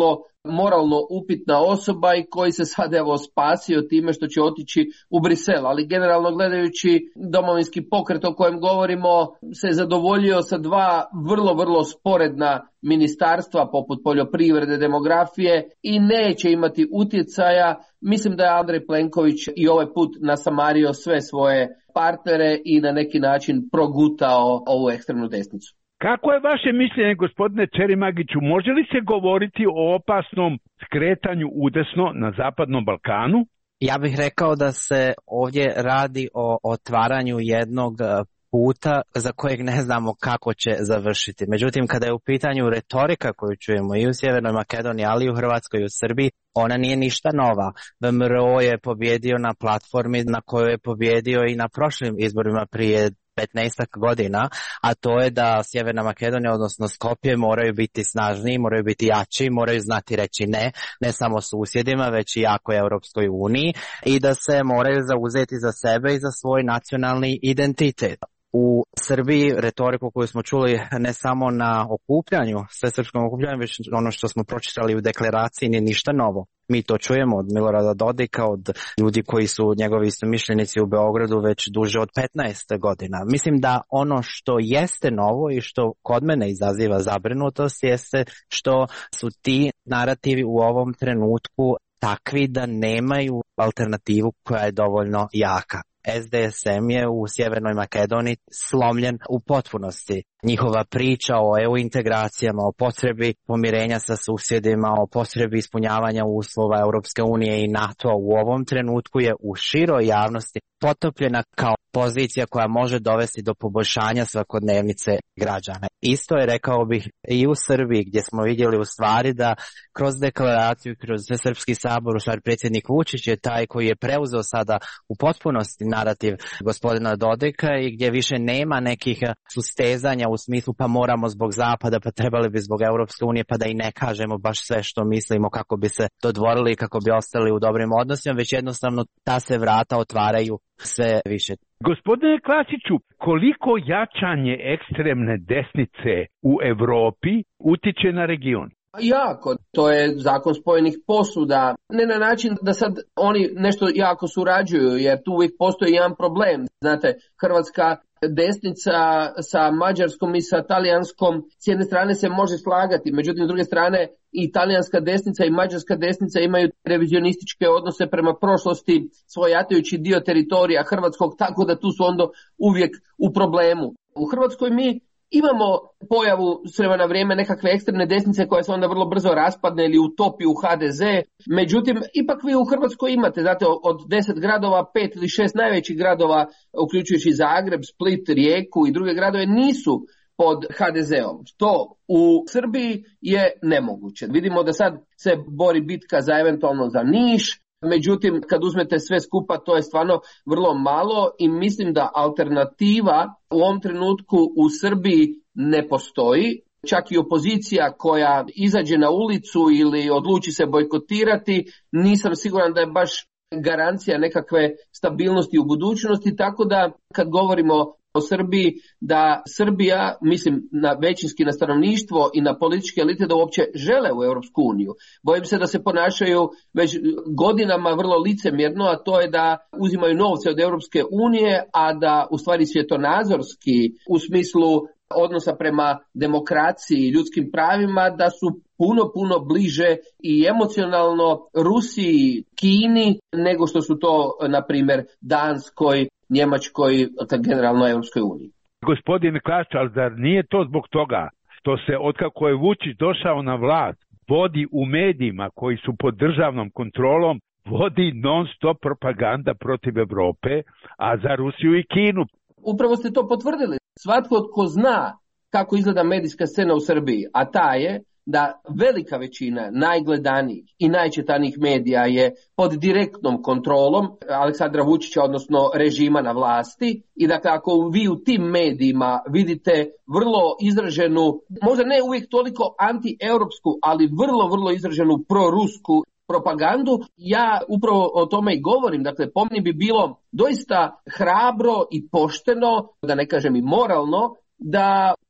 moralno upitna osoba i koji se sad evo spasio time što će otići u Brisel. Ali generalno gledajući domovinski pokret o kojem govorimo se zadovoljio sa dva vrlo, vrlo sporedna ministarstva poput poljoprivrede, demografije i neće imati utjecaja. Mislim da je Andrej Plenković i ovaj put nasamario sve svoje partnere i na neki način progutao ovu ekstremnu desnicu. Kako je vaše mišljenje, gospodine Čerimagiću, može li se govoriti o opasnom skretanju udesno na Zapadnom Balkanu? Ja bih rekao da se ovdje radi o otvaranju jednog puta za kojeg ne znamo kako će završiti. Međutim, kada je u pitanju retorika koju čujemo i u Sjevernoj Makedoniji, ali i u Hrvatskoj i u Srbiji, ona nije ništa nova. V M R O je pobjedio na platformi na kojoj je pobjedio i na prošlim izborima prije petnaestak godina, a to je da Sjeverna Makedonija, odnosno Skopje, moraju biti snažniji, moraju biti jači, moraju znati reći ne, ne samo susjedima, već i jakoj Europskoj uniji i da se moraju zauzeti za sebe i za svoj nacionalni identitet. U Srbiji retoriku koju smo čuli ne samo na okupljanju, svesrpskom okupljanju, već ono što smo pročitali u deklaraciji nije ništa novo. Mi to čujemo od Milorada Dodika, od ljudi koji su njegovi istomišljenici u Beogradu već duže od petnaest godina. Mislim da ono što jeste novo i što kod mene izaziva zabrinutost jeste što su ti narativi u ovom trenutku takvi da nemaju alternativu koja je dovoljno jaka. S D S M je u Sjevernoj Makedoniji slomljen u potpunosti. Njihova priča o E U integracijama, o potrebi pomirenja sa susjedima, o potrebi ispunjavanja uslova Europske unije i NATO u ovom trenutku je u široj javnosti potopljena kao pozicija koja može dovesti do poboljšanja svakodnevnice građana. Isto je, rekao bih, i u Srbiji, gdje smo vidjeli u stvari da kroz deklaraciju, kroz Srpski sabor, u stvari predsjednik Vučić je taj koji je preuzeo sada u potpunosti narativ gospodina Dodika i gdje više nema nekih sustezanja u smislu pa moramo zbog Zapada, pa trebali bi zbog Europske unije, pa da i ne kažemo baš sve što mislimo kako bi se dodvorili i kako bi ostali u dobrim odnosima, već jednostavno ta se vrata otvaraju sve više. Gospodine Klasiću, koliko jačanje ekstremne desnice u Europi utiče na region? Jako, to je zakon spojenih posuda, ne na način da sad oni nešto jako surađuju, jer tu uvijek postoji jedan problem. Znate, hrvatska desnica sa mađarskom i sa talijanskom s jedne strane se može slagati, međutim s druge strane i talijanska desnica i mađarska desnica imaju revizionističke odnose prema prošlosti, svojatajući dio teritorija hrvatskog, tako da tu su onda uvijek u problemu. U Hrvatskoj mi imamo pojavu s vremena na vrijeme nekakve ekstremne desnice koja se onda vrlo brzo raspadne ili utopi u H D Z. Međutim, ipak vi u Hrvatskoj imate, znate, od deset gradova, pet ili šest najvećih gradova, uključujući Zagreb, Split, Rijeku i druge gradove, nisu pod H D Z-om. To u Srbiji je nemoguće. Vidimo da sad se bori bitka za eventualno za Niš, međutim, kad uzmete sve skupa, to je stvarno vrlo malo i mislim da alternativa u ovom trenutku u Srbiji ne postoji. Čak i opozicija koja izađe na ulicu ili odluči se bojkotirati, nisam siguran da je baš garancija nekakve stabilnosti u budućnosti, tako da kad govorimo o Srbiji, da Srbija, mislim na većinski na stanovništvo i na političke elite da uopće žele u Europsku uniju. Bojim se da se ponašaju već godinama vrlo licemjerno, a to je da uzimaju novce od Europske unije, a da u stvari svjetonazorski u smislu odnosa prema demokraciji i ljudskim pravima da su puno, puno bliže i emocionalno Rusiji, Kini, nego što su to, na primjer, Danskoj, Njemačkoj, generalno Europskoj uniji. Gospodine Klasić, ali zar nije to zbog toga što se, otkako je Vučić došao na vlast, vodi u medijima koji su pod državnom kontrolom, vodi non-stop propaganda protiv Europe, a za Rusiju i Kinu? Upravo ste to potvrdili. Svatko tko zna kako izgleda medijska scena u Srbiji, a ta je da velika većina najgledanijih i najčitanijih medija je pod direktnom kontrolom Aleksandra Vučića, odnosno režima na vlasti, i dakle ako vi u tim medijima vidite vrlo izraženu, možda ne uvijek toliko anti-europsku, ali vrlo, vrlo izraženu prorusku propagandu, ja upravo o tome i govorim. Dakle, po meni bi bilo doista hrabro i pošteno, da ne kažem i moralno, da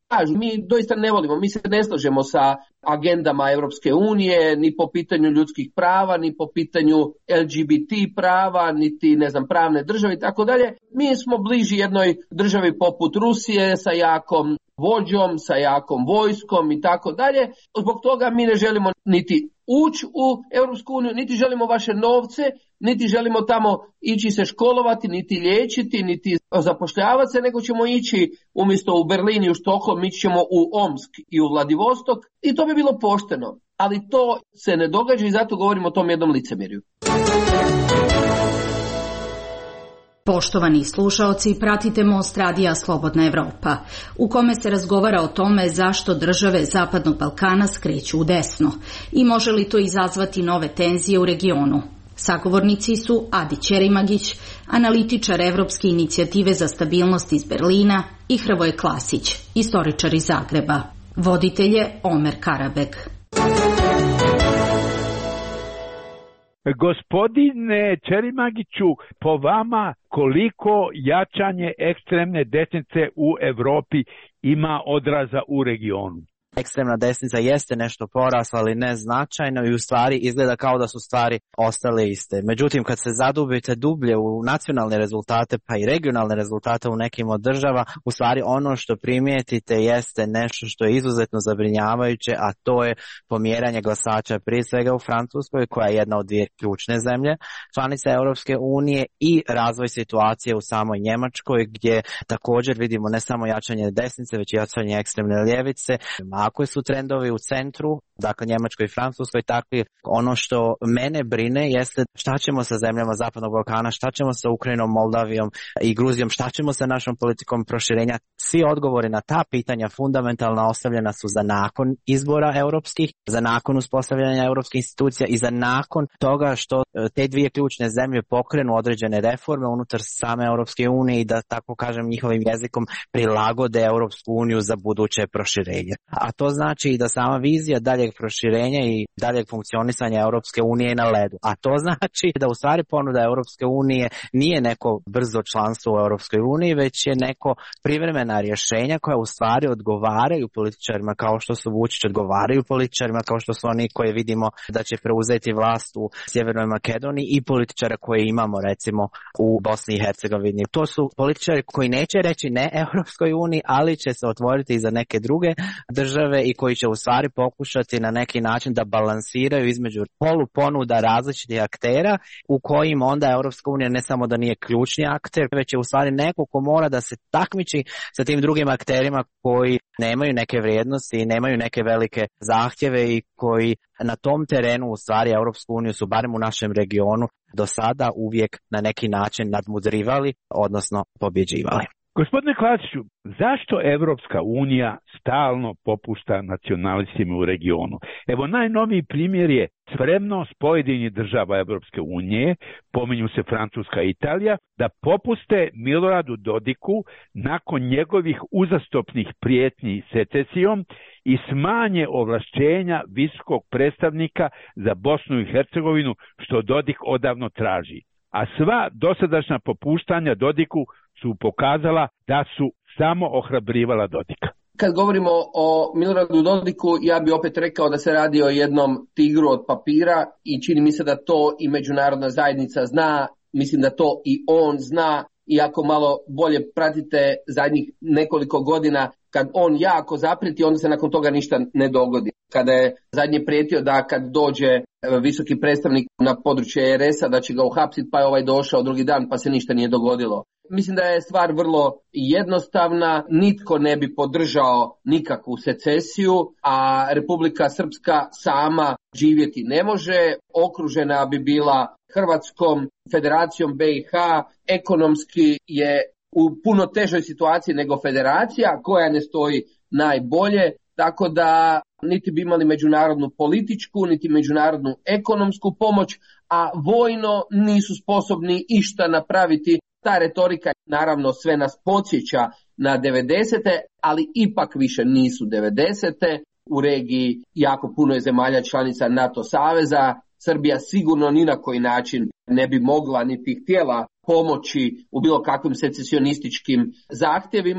kažu, mi doista ne volimo, mi se ne slažemo sa agendama Europske unije, ni po pitanju ljudskih prava, ni po pitanju L G B T prava, niti ne znam pravne države i tako dalje. Mi smo bliži jednoj državi poput Rusije sa jakom vođom, sa jakom vojskom i tako dalje. Zbog toga mi ne želimo niti ući u Europsku uniju, niti želimo vaše novce, niti želimo tamo ići se školovati, niti liječiti, niti zapošljavati se, nego ćemo ići umjesto u Berlin i u Štokholm, ići ćemo u Omsk i u Vladivostok i to bi bilo pošteno. Ali to se ne događa i zato govorimo o tom jednom licemjerju. Poštovani slušaoci, pratite Most radija Slobodna Evropa, u kome se razgovara o tome zašto države Zapadnog Balkana skreću u desno i može li to izazvati nove tenzije u regionu. Sagovornici su Adi Ćerimagić, analitičar Evropske inicijative za stabilnost iz Berlina, i Hrvoje Klasić, istoričar iz Zagreba. Voditelj je Omer Karabek. Gospodine Ćerimagiću, po vama koliko jačanje ekstremne desnice u Evropi ima odraza u regionu? Ekstremna desnica jeste nešto porasla, ali ne značajno i u stvari izgleda kao da su stvari ostale iste. Međutim, kad se zadubite dublje u nacionalne rezultate pa i regionalne rezultate u nekim od država, u stvari ono što primijetite jeste nešto što je izuzetno zabrinjavajuće, a to je pomjeranje glasača prije svega u Francuskoj, koja je jedna od dvije ključne zemlje članice Europske unije, i razvoj situacije u samoj Njemačkoj, gdje također vidimo ne samo jačanje desnice, već i jačanje ekstremne ljevice. Ako su trendovi u centru, dakle Njemačkoj i Francuskoj, takvi, ono što mene brine jeste šta ćemo sa zemljama Zapadnog Balkana, šta ćemo sa Ukrajinom, Moldavijom i Gruzijom, šta ćemo sa našom politikom proširenja. Svi odgovori na ta pitanja fundamentalno ostavljena su za nakon izbora europskih, za nakon uspostavljanja europskih institucija i za nakon toga što te dvije ključne zemlje pokrenu određene reforme unutar same Europske unije i da, tako kažem njihovim jezikom, prilagode Europsku uniju za buduće proširenje. A to znači i da sama vizija daljeg proširenja i daljeg funkcionisanja Europske unije je na ledu. A to znači da u stvari ponuda Europske unije nije neko brzo članstvo u Europskoj uniji, već je neko privremena rješenja koja u stvari odgovaraju političarima kao što su Vučić, odgovaraju političarima kao što su oni koje vidimo da će preuzeti vlast u Sjevernoj Makedoniji i političara koje imamo recimo u Bosni i Hercegovini. To su političari koji neće reći ne Europskoj uniji, ali će se otvoriti i za neke druge države i koji će u stvari pokušati na neki način da balansiraju između poluponuda različitih aktera, u kojim onda Europska unija ne samo da nije ključni akter, već je u stvari neko ko mora da se takmiči sa tim drugim akterima koji nemaju neke vrijednosti i nemaju neke velike zahtjeve i koji na tom terenu u stvari Europsku uniju su barem u našem regionu do sada uvijek na neki način nadmudrivali, odnosno pobjeđivali. Gospodine Klasiću, zašto Evropska unija stalno popušta nacionalistima u regionu? Evo, najnoviji primjer je spremnost pojedinih država Evropske unije, pominju se Francuska i Italija, da popuste Miloradu Dodiku nakon njegovih uzastopnih prijetnji secesijom i smanje ovlašćenja visokog predstavnika za Bosnu i Hercegovinu, što Dodik odavno traži. A sva dosadašnja popuštanja Dodiku su pokazala da su samo ohrabrivala Dodika. Kad govorimo o Miloradu Dodiku, ja bi opet rekao da se radi o jednom tigru od papira i čini mi se da to i međunarodna zajednica zna, mislim da to i on zna, i ako malo bolje pratite zadnjih nekoliko godina, kad on jako zaprijeti, onda se nakon toga ništa ne dogodi. Kada je zadnje prijetio da kad dođe visoki predstavnik na područje R S-a da će ga uhapsiti, pa je ovaj došao drugi dan pa se ništa nije dogodilo. Mislim da je stvar vrlo jednostavna, nitko ne bi podržao nikakvu secesiju, a Republika Srpska sama živjeti ne može, okružena bi bila Hrvatskom, Federacijom B i H, ekonomski je u puno težoj situaciji nego federacija koja ne stoji najbolje, tako da niti bi imali međunarodnu političku, niti međunarodnu ekonomsku pomoć, a vojno nisu sposobni išta napraviti. Ta retorika naravno sve nas podsjeća na devedesete, ali ipak više nisu devedesete. U regiji jako puno je zemalja članica NATO saveza. Srbija sigurno ni na koji način ne bi mogla niti htjela pomoći u bilo kakvim secesionističkim zahtjevima.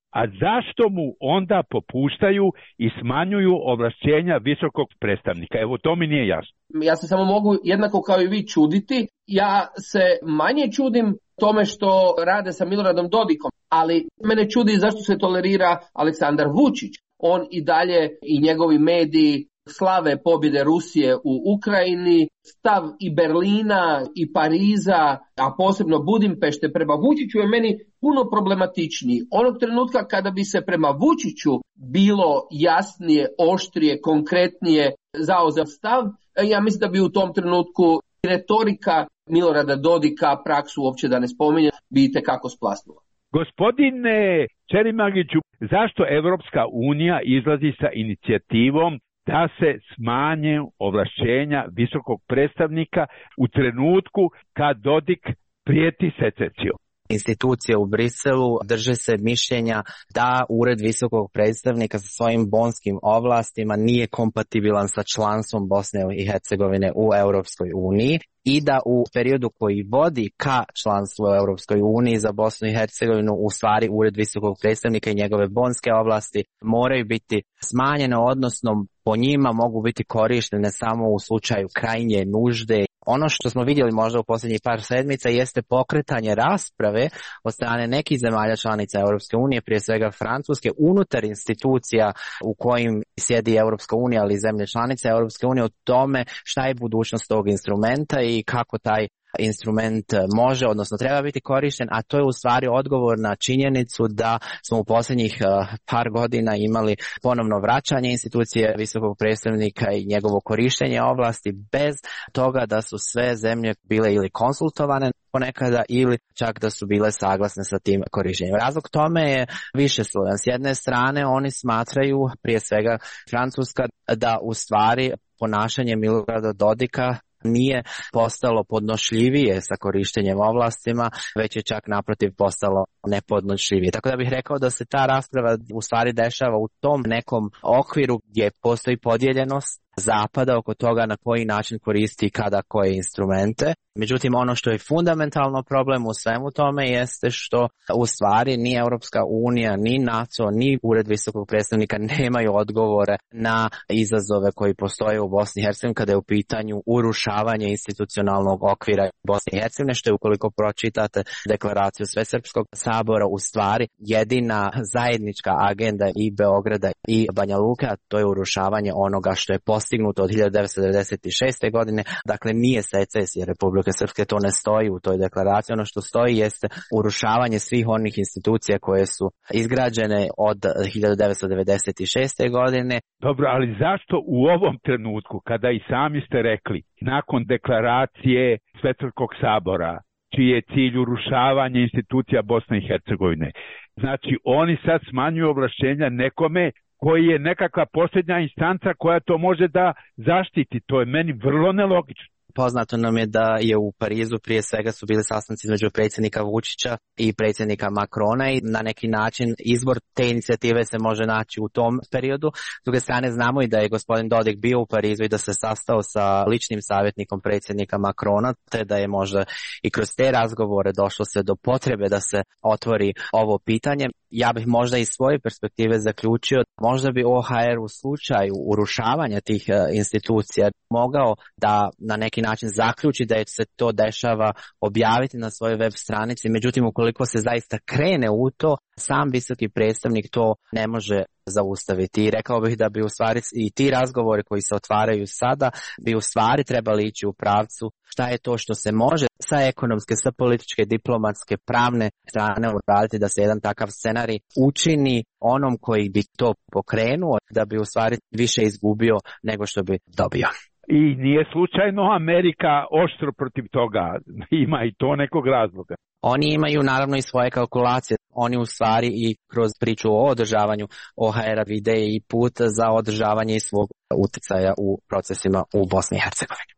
a zašto mu onda popuštaju i smanjuju ovlašćenja visokog predstavnika? Evo, to mi nije jasno. Ja se samo mogu jednako kao i vi čuditi. Ja se manje čudim tome što rade sa Miloradom Dodikom, ali mene čudi zašto se tolerira Aleksandar Vučić. On i dalje i njegovi mediji slave pobjede Rusije u Ukrajini, stav i Berlina i Pariza, a posebno Budimpešte prema Vučiću je meni puno problematičniji. Onog trenutka kada bi se prema Vučiću bilo jasnije, oštrije, konkretnije zauzeo stav, ja mislim da bi u tom trenutku retorika Milorada Dodika, praksu uopće da ne spominje, bi itekako splasnula. Gospodine Čerimagiću, zašto Evropska unija izlazi sa inicijativom da se smanje ovlašćenja visokog predstavnika u trenutku kad Dodik prijeti sececijom? Institucije u Briselu drže se mišljenja da Ured visokog predstavnika sa svojim bonskim ovlastima nije kompatibilan sa članstvom Bosne i Hercegovine u Europskoj uniji i da u periodu koji vodi ka članstvu u Europskoj uniji za Bosnu i Hercegovinu u stvari Ured visokog predstavnika i njegove bonske ovlasti moraju biti smanjene, odnosno po njima mogu biti korištene samo u slučaju krajnje nužde. Ono što smo vidjeli možda u posljednjih par sedmica jeste pokretanje rasprave od strane nekih zemalja članica Europske unije, prije svega Francuske, unutar institucija u kojim sjedi Europska unija, ali i zemlje članice Europske unije, o tome šta je budućnost tog instrumenta i kako taj instrument može, odnosno treba biti korišten, a to je u stvari odgovor na činjenicu da smo u posljednjih par godina imali ponovno vraćanje institucije visokog predstavnika i njegovo korištenje ovlasti bez toga da su sve zemlje bile ili konsultovane ponekada ili čak da su bile saglasne sa tim korištenjem. Razlog tome je višeslojan. S jedne strane oni smatraju, prije svega Francuska, da u stvari ponašanje Milorada Dodika nije postalo podnošljivije sa korištenjem ovlastima, već je čak naprotiv postalo nepodnošljivije. Tako da bih rekao da se ta rasprava u stvari dešava u tom nekom okviru gdje postoji podijeljenost Zapada oko toga na koji način koristi i kada koje instrumente. Međutim, ono što je fundamentalno problem u svemu tome jeste što u stvari ni Europska unija, ni NATO, ni Ured visokog predstavnika nemaju odgovore na izazove koji postoje u Bosni i Hercegovini kada je u pitanju urušavanje institucionalnog okvira Bosne i Hercegovine, što je ukoliko pročitate deklaraciju Svesrpskog sabora u stvari jedina zajednička agenda i Beograda i Banja Luke, a to je urušavanje onoga što je postignuto od hiljadu devetsto devedeset šeste. godine, dakle nije secesija Republike Srpske, to ne stoji u toj deklaraciji. Ono što stoji jeste urušavanje svih onih institucija koje su izgrađene od hiljadu devetsto devedeset šeste. godine. Dobro, ali zašto u ovom trenutku, kada i sami ste rekli, nakon deklaracije Svesrpskog sabora, čiji je cilj urušavanje institucija Bosne i Hercegovine, znači oni sad smanjuju ovlašćenja nekome koji je nekakva posljednja instanca koja to može da zaštiti. To je meni vrlo nelogično. Poznato nam je da je u Parizu prije svega su bili sastanci između predsjednika Vučića i predsjednika Makrona i na neki način izbor te inicijative se može naći u tom periodu. S druge strane znamo i da je gospodin Dodik bio u Parizu i da se sastao sa ličnim savjetnikom predsjednika Makrona, te da je možda i kroz te razgovore došlo se do potrebe da se otvori ovo pitanje. Ja bih možda iz svoje perspektive zaključio, možda bi O H R u slučaju urušavanja tih institucija mogao da na neki način zaključi da se to dešava objaviti na svojoj web stranici, međutim ukoliko se zaista krene u to, sam visoki predstavnik to ne može zaustaviti. I rekao bih da bi u stvari i ti razgovori koji se otvaraju sada bi u stvari trebali ići u pravcu šta je to što se može sa ekonomske, sa političke, diplomatske, pravne strane uraditi da se jedan takav scenarij učini onom koji bi to pokrenuo, da bi u stvari više izgubio nego što bi dobio. I nije slučajno Amerika oštro protiv toga, ima i to nekog razloga. Oni imaju naravno i svoje kalkulacije, oni u stvari i kroz priču o održavanju O H R-a vide i put za održavanje i svog utjecaja u procesima u Bosni i Hercegovini.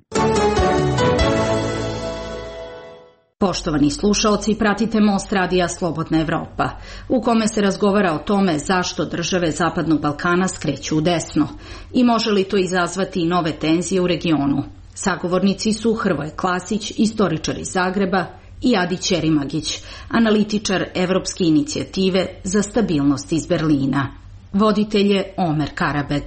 Poštovani slušaoci, pratite Most radija Slobodna Evropa, u kome se razgovara o tome zašto države Zapadnog Balkana skreću u desno i može li to izazvati nove tenzije u regionu. Sagovornici su Hrvoje Klasić, istoričar iz Zagreba, i Adi Ćerimagić, analitičar Evropske inicijative za stabilnost iz Berlina. Voditelj je Omer Karabeg.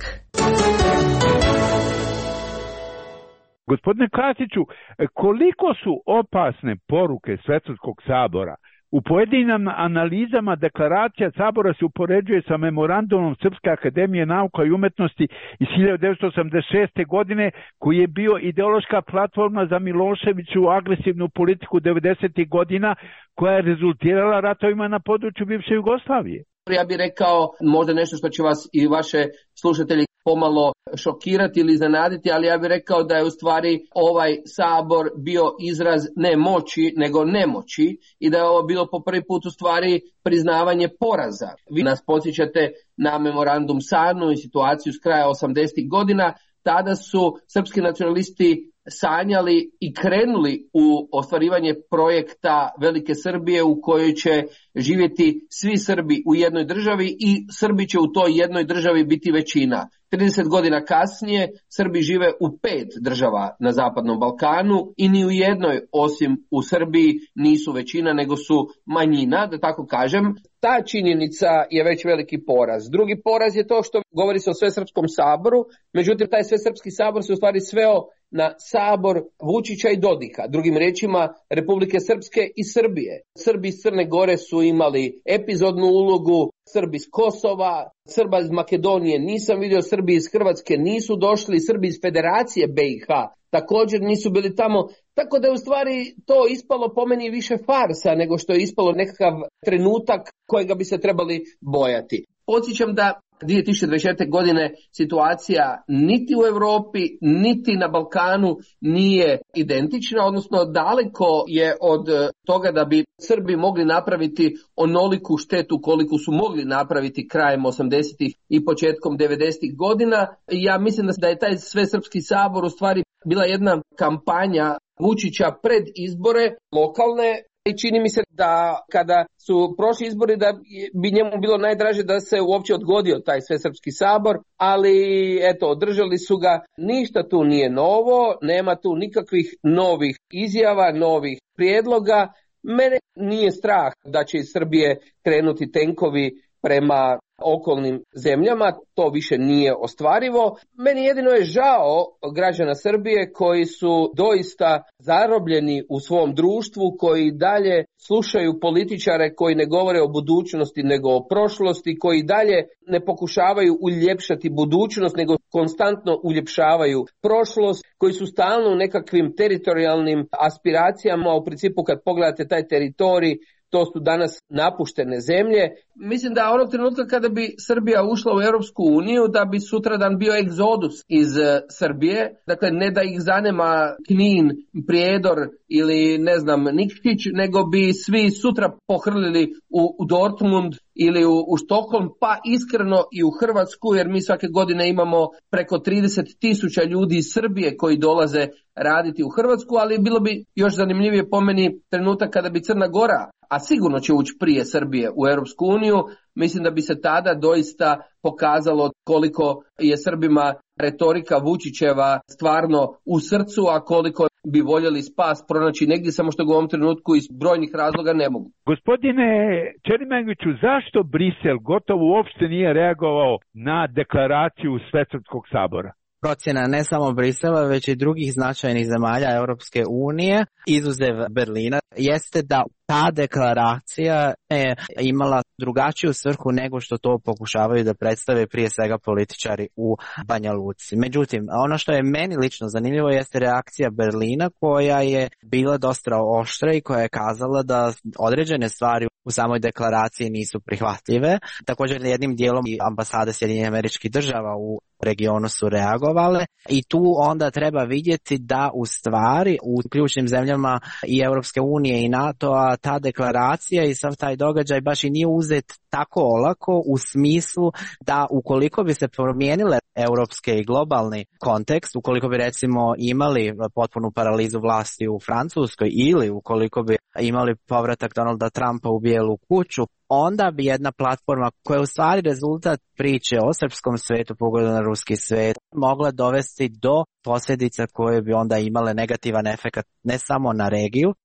Gospodine Krasiću, koliko su opasne poruke Svetskog sabora? U pojedinim analizama deklaracija sabora se upoređuje sa memorandumom Srpske akademije nauka i umetnosti iz hiljadu devetsto osamdeset šeste. godine, koji je bio ideološka platforma za Miloševiću agresivnu politiku devedesetih godina, koja je rezultirala ratovima na području bivše Jugoslavije. Ja bih rekao možda nešto što će vas i vaše slušatelji pomalo šokirati ili iznenaditi, ali ja bih rekao da je u stvari ovaj sabor bio izraz ne moći, nego nemoći i da je ovo bilo po prvi put u stvari priznavanje poraza. Vi nas podsjećate na memorandum Sarnu i situaciju s kraja osamdesetih godina. Tada su srpski nacionalisti sanjali i krenuli u ostvarivanje projekta Velike Srbije u kojoj će živjeti svi Srbi u jednoj državi i Srbi će u toj jednoj državi biti većina. trideset godina kasnije Srbi žive u pet država na Zapadnom Balkanu i ni u jednoj osim u Srbiji nisu većina nego su manjina, da tako kažem. Ta činjenica je već veliki poraz. Drugi poraz je to što govori se o Svesrpskom saboru, međutim taj Svesrpski sabor se u stvari sveo na sabor Vučića i Dodika, drugim riječima Republike Srpske i Srbije. Srbi iz Crne Gore su imali epizodnu ulogu, Srbi iz Kosova, Srba iz Makedonije nisam vidio, Srbi iz Hrvatske nisu došli, Srbi iz Federacije B i H također nisu bili tamo, tako da je u stvari to ispalo po meni više farsa nego što je ispalo nekakav trenutak kojega bi se trebali bojati. Podsjećam da dvije tisuće dvadeset četvrte. godine situacija niti u Europi, niti na Balkanu nije identična, odnosno daleko je od toga da bi Srbi mogli napraviti onoliku štetu koliko su mogli napraviti krajem osamdesetih i početkom devedesetih godina. Ja mislim da je taj Svesrpski sabor u stvari bila jedna kampanja Vučića pred izbore lokalne. I čini mi se da kada su prošli izbori da bi njemu bilo najdraže da se uopće odgodio taj Svesrpski sabor, ali eto, održali su ga. Ništa tu nije novo, nema tu nikakvih novih izjava, novih prijedloga. Mene nije strah da će iz Srbije krenuti tenkovi prema okolnim zemljama, to više nije ostvarivo. Meni jedino je žao građana Srbije koji su doista zarobljeni u svom društvu, koji dalje slušaju političare koji ne govore o budućnosti nego o prošlosti, koji dalje ne pokušavaju uljepšati budućnost nego konstantno uljepšavaju prošlost, koji su stalno u nekakvim teritorijalnim aspiracijama. U principu kad pogledate taj teritorij, to su danas napuštene zemlje. Mislim da onog trenutka kada bi Srbija ušla u Europsku uniju, da bi sutradan bio egzodus iz Srbije. Dakle, ne da ih zanema Knin, Prijedor ili ne znam Nikšić, nego bi svi sutra pohrlili u, u Dortmund ili u, u Štokholm, pa iskreno i u Hrvatsku, jer mi svake godine imamo preko trideset tisuća ljudi iz Srbije koji dolaze raditi u Hrvatsku, ali bilo bi još zanimljivije po meni trenutak kada bi Crna Gora, a sigurno će ući prije Srbije u Europsku uniju, mislim da bi se tada doista pokazalo koliko je Srbima retorika Vučićeva stvarno u srcu, a koliko bi voljeli spas pronaći negdje, samo što ga u ovom trenutku iz brojnih razloga ne mogu. Gospodine Ćerimagiću, zašto Brisel gotovo uopšte nije reagovao na deklaraciju Svesrpskog sabora? Procjena ne samo Brisela, već i drugih značajnih zemalja Europske unije, izuzev Berlina, jeste da ta deklaracija je imala drugačiju svrhu nego što to pokušavaju da predstave prije svega političari u Banja Luci. Međutim, ono što je meni lično zanimljivo jeste reakcija Berlina, koja je bila dosta oštra i koja je kazala da određene stvari u samoj deklaraciji nisu prihvatljive. Također jednim dijelom i ambasade Sjedinjenih Američkih Država u regionu su reagovale i tu onda treba vidjeti da u stvari u ključnim zemljama i Europske unije i NATO-a ta deklaracija i sav taj događaj baš i nije uzet tako olako, u smislu da ukoliko bi se promijenile europske i globalni kontekst, ukoliko bi recimo imali potpunu paralizu vlasti u Francuskoj ili ukoliko bi imali povratak Donalda Trumpa u Bijelu kuću, onda bi jedna platforma koja je u stvari rezultat priče o srpskom svetu, pogledu na ruski svet, mogla dovesti do posljedica koje bi onda imale negativan efekt ne samo na regiju,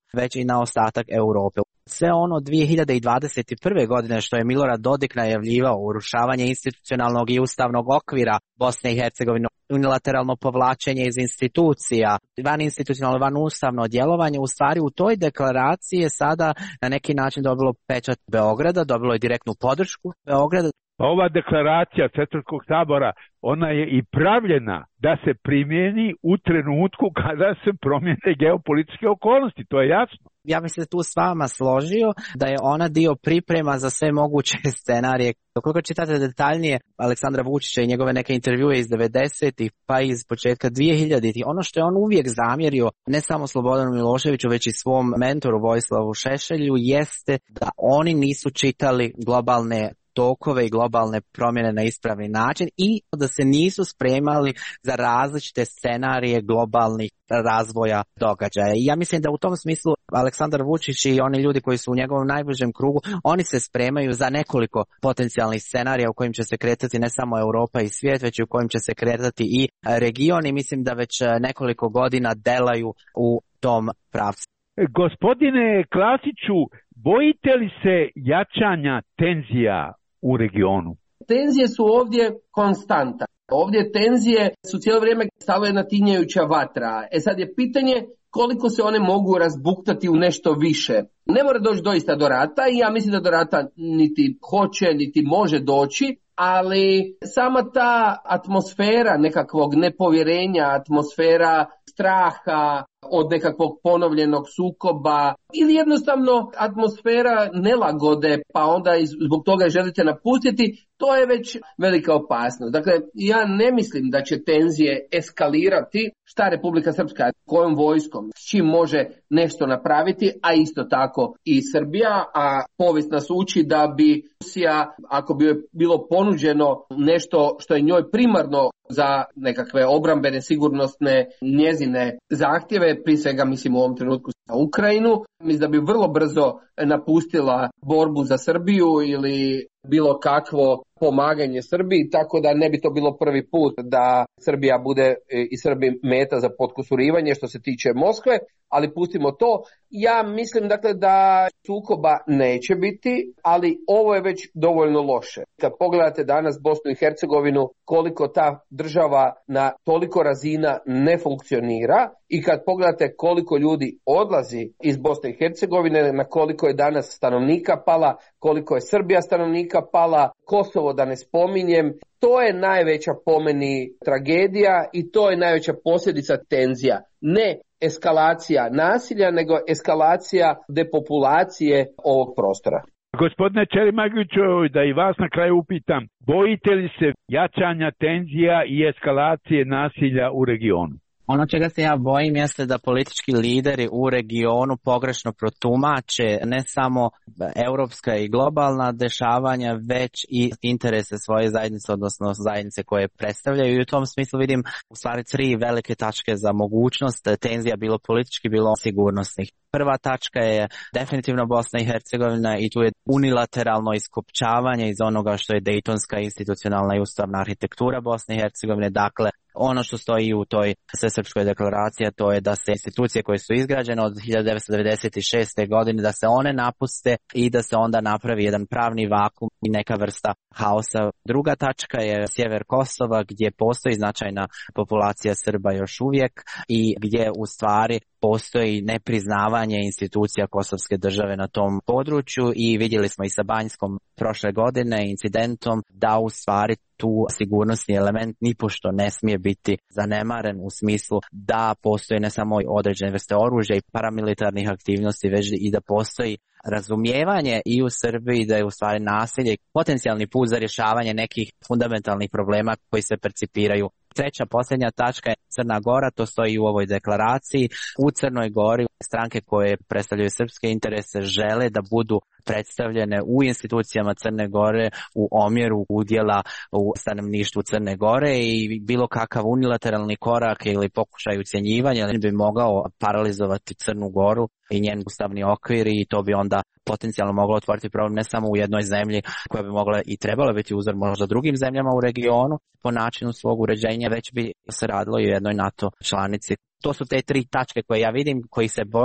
već i na ostatak Europe. Sve ono dvije hiljade dvadeset prve. godine što je Milorad Dodik najavljivao urušavanje institucionalnog i ustavnog okvira Bosne i Hercegovine, unilateralno povlačenje iz institucija, van institucionalno, van ustavno djelovanje, u stvari u toj deklaraciji je sada na neki način dobilo pečat Beograda, dobilo je direktnu podršku Beograda. Pa ova deklaracija Svjetskog sabora, ona je i pravljena da se primjeni u trenutku kada se promijene geopolitičke okolnosti, to je jasno. Ja bih se tu s vama složio da je ona dio priprema za sve moguće scenarije. Koliko čitate detaljnije Aleksandra Vučića i njegove neke intervjue iz devedesetih pa iz početka dvije hiljaditih, ono što je on uvijek zamjerio ne samo Slobodanu Miloševiću već i svom mentoru Vojislavu Šešelju jeste da oni nisu čitali globalne tokove i globalne promjene na ispravni način i da se nisu spremali za različite scenarije globalnih razvoja događaja. I ja mislim da u tom smislu Aleksandar Vučić i oni ljudi koji su u njegovom najbližem krugu, oni se spremaju za nekoliko potencijalnih scenarija u kojim će se kretati ne samo Europa i svijet, već i u kojim će se kretati i region i mislim da već nekoliko godina delaju u tom pravcu. Gospodine Klasiću, bojite li se jačanja tenzija u regionu? Tenzije su ovdje konstanta. Ovdje tenzije su cijelo vrijeme stalo jedna tinjajuća vatra. E sad je pitanje koliko se one mogu razbuktati u nešto više. Ne mora doći doista do rata i ja mislim da do rata niti hoće, niti može doći, ali sama ta atmosfera nekakvog nepovjerenja, atmosfera straha od nekakvog ponovljenog sukoba ili jednostavno atmosfera nelagode pa onda zbog toga želite napustiti, to je već velika opasnost. Dakle, ja ne mislim da će tenzije eskalirati. Šta Republika Srpska, kojom vojskom, s čim može nešto napraviti, a isto tako i Srbija, a povijest nas uči da bi Rusija, ako bi bilo ponuđeno nešto što je njoj primarno za nekakve obrambene, sigurnosne njezine zahtjeve, prije svega mislim u ovom trenutku za Ukrajinu, mislim da bi vrlo brzo napustila borbu za Srbiju ili bilo kakvo pomaganje Srbiji, tako da ne bi to bilo prvi put da Srbija bude i Srbi meta za potkusurivanje što se tiče Moskve, ali pustimo to. Ja mislim dakle da sukoba neće biti, ali ovo je već dovoljno loše. Kad pogledate danas Bosnu i Hercegovinu, koliko ta država na toliko razina ne funkcionira i kad pogledate koliko ljudi odlazi iz Bosne i Hercegovine, na koliko je danas stanovnika pala, koliko je Srbija stanovnika pala, Kosovo da ne spominjem, to je najveća po meni tragedija i to je najveća posljedica tenzija. Ne eskalacija nasilja, nego eskalacija depopulacije ovog prostora. Gospodine Čerimagiću, da i vas na kraju upitam, bojite li se jačanja tenzija i eskalacije nasilja u regionu? Ono čega se ja bojim jeste da politički lideri u regionu pogrešno protumače ne samo europska i globalna dešavanja, već i interese svoje zajednice, odnosno zajednice koje predstavljaju. I u tom smislu vidim u stvari tri velike tačke za mogućnost tenzija, bilo politički, bilo sigurnosnih. Prva tačka je definitivno Bosna i Hercegovina i tu je unilateralno iskopčavanje iz onoga što je dejtonska institucionalna i ustavna arhitektura Bosne i Hercegovine. Dakle, ono što stoji u toj svesrpskoj deklaraciji, to je da se institucije koje su izgrađene od hiljadu devetsto devedeset šeste. godine, da se one napuste i da se onda napravi jedan pravni vakum i neka vrsta haosa. Druga tačka je sjever Kosova gdje postoji značajna populacija Srba još uvijek i gdje u stvari postoji nepriznavanje institucija kosovske države na tom području i vidjeli smo i sa Banjskom prošle godine incidentom da u stvari tu sigurnosni element nipošto ne smije biti zanemaren u smislu da postoji ne samo određene vrste oružja i paramilitarnih aktivnosti, već i da postoji razumijevanje i u Srbiji da je u stvari nasilje potencijalni put za rješavanje nekih fundamentalnih problema koji se percipiraju. Treća, posljednja tačka je Crna Gora, to stoji u ovoj deklaraciji. U Crnoj Gori stranke koje predstavljaju srpske interese žele da budu predstavljene u institucijama Crne Gore u omjeru udjela u stanovništvu Crne Gore i bilo kakav unilateralni korak ili pokušaj ucjenjivanja bi mogao paralizovati Crnu Goru i njen ustavni okvir i to bi onda potencijalno moglo otvoriti problem ne samo u jednoj zemlji koja bi mogla i trebala biti uzor možda drugim zemljama u regionu po načinu svog uređenja, već bi se radilo i u jednoj NATO članici. To su te tri tačke koje ja vidim, koji se bojim,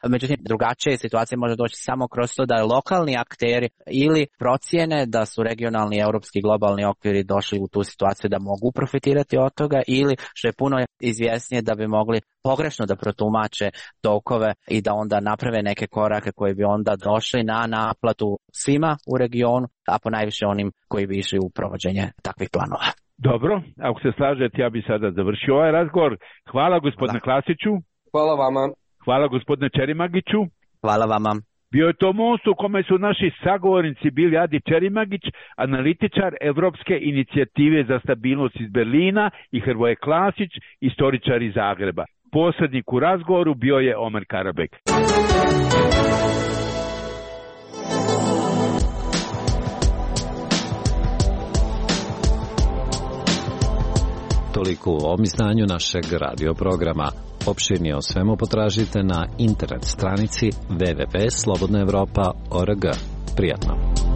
Međutim, drugačije situacije može doći samo kroz to da lokalni akteri ili procijene da su regionalni, europski, globalni okviri došli u tu situaciju da mogu profitirati od toga, ili što je puno izvjesnije da bi mogli pogrešno da protumače tokove i da onda naprave neke korake koji bi onda došli na naplatu svima u regionu, a ponajviše onim koji bi išli u provođenje takvih planova. Dobro, ako se slažete, ja bi sada završio ovaj razgovor. Hvala gospodine Hvala. Klasiću. Hvala vama. Hvala gospodine Čerimagiću. Hvala vama. Bio je to most u kome su naši sagovornici bili Adi Čerimagić, analitičar Evropske inicijative za stabilnost iz Berlina, i Hrvoje Klasić, istoričar iz Zagreba. Posrednik u razgovoru bio je Omer Karabek. Toliko u ovom izdanju našeg radio programa. Opširnije o svemu potražite na internet stranici w w w tačka slobodna evropa tačka org. Prijatno.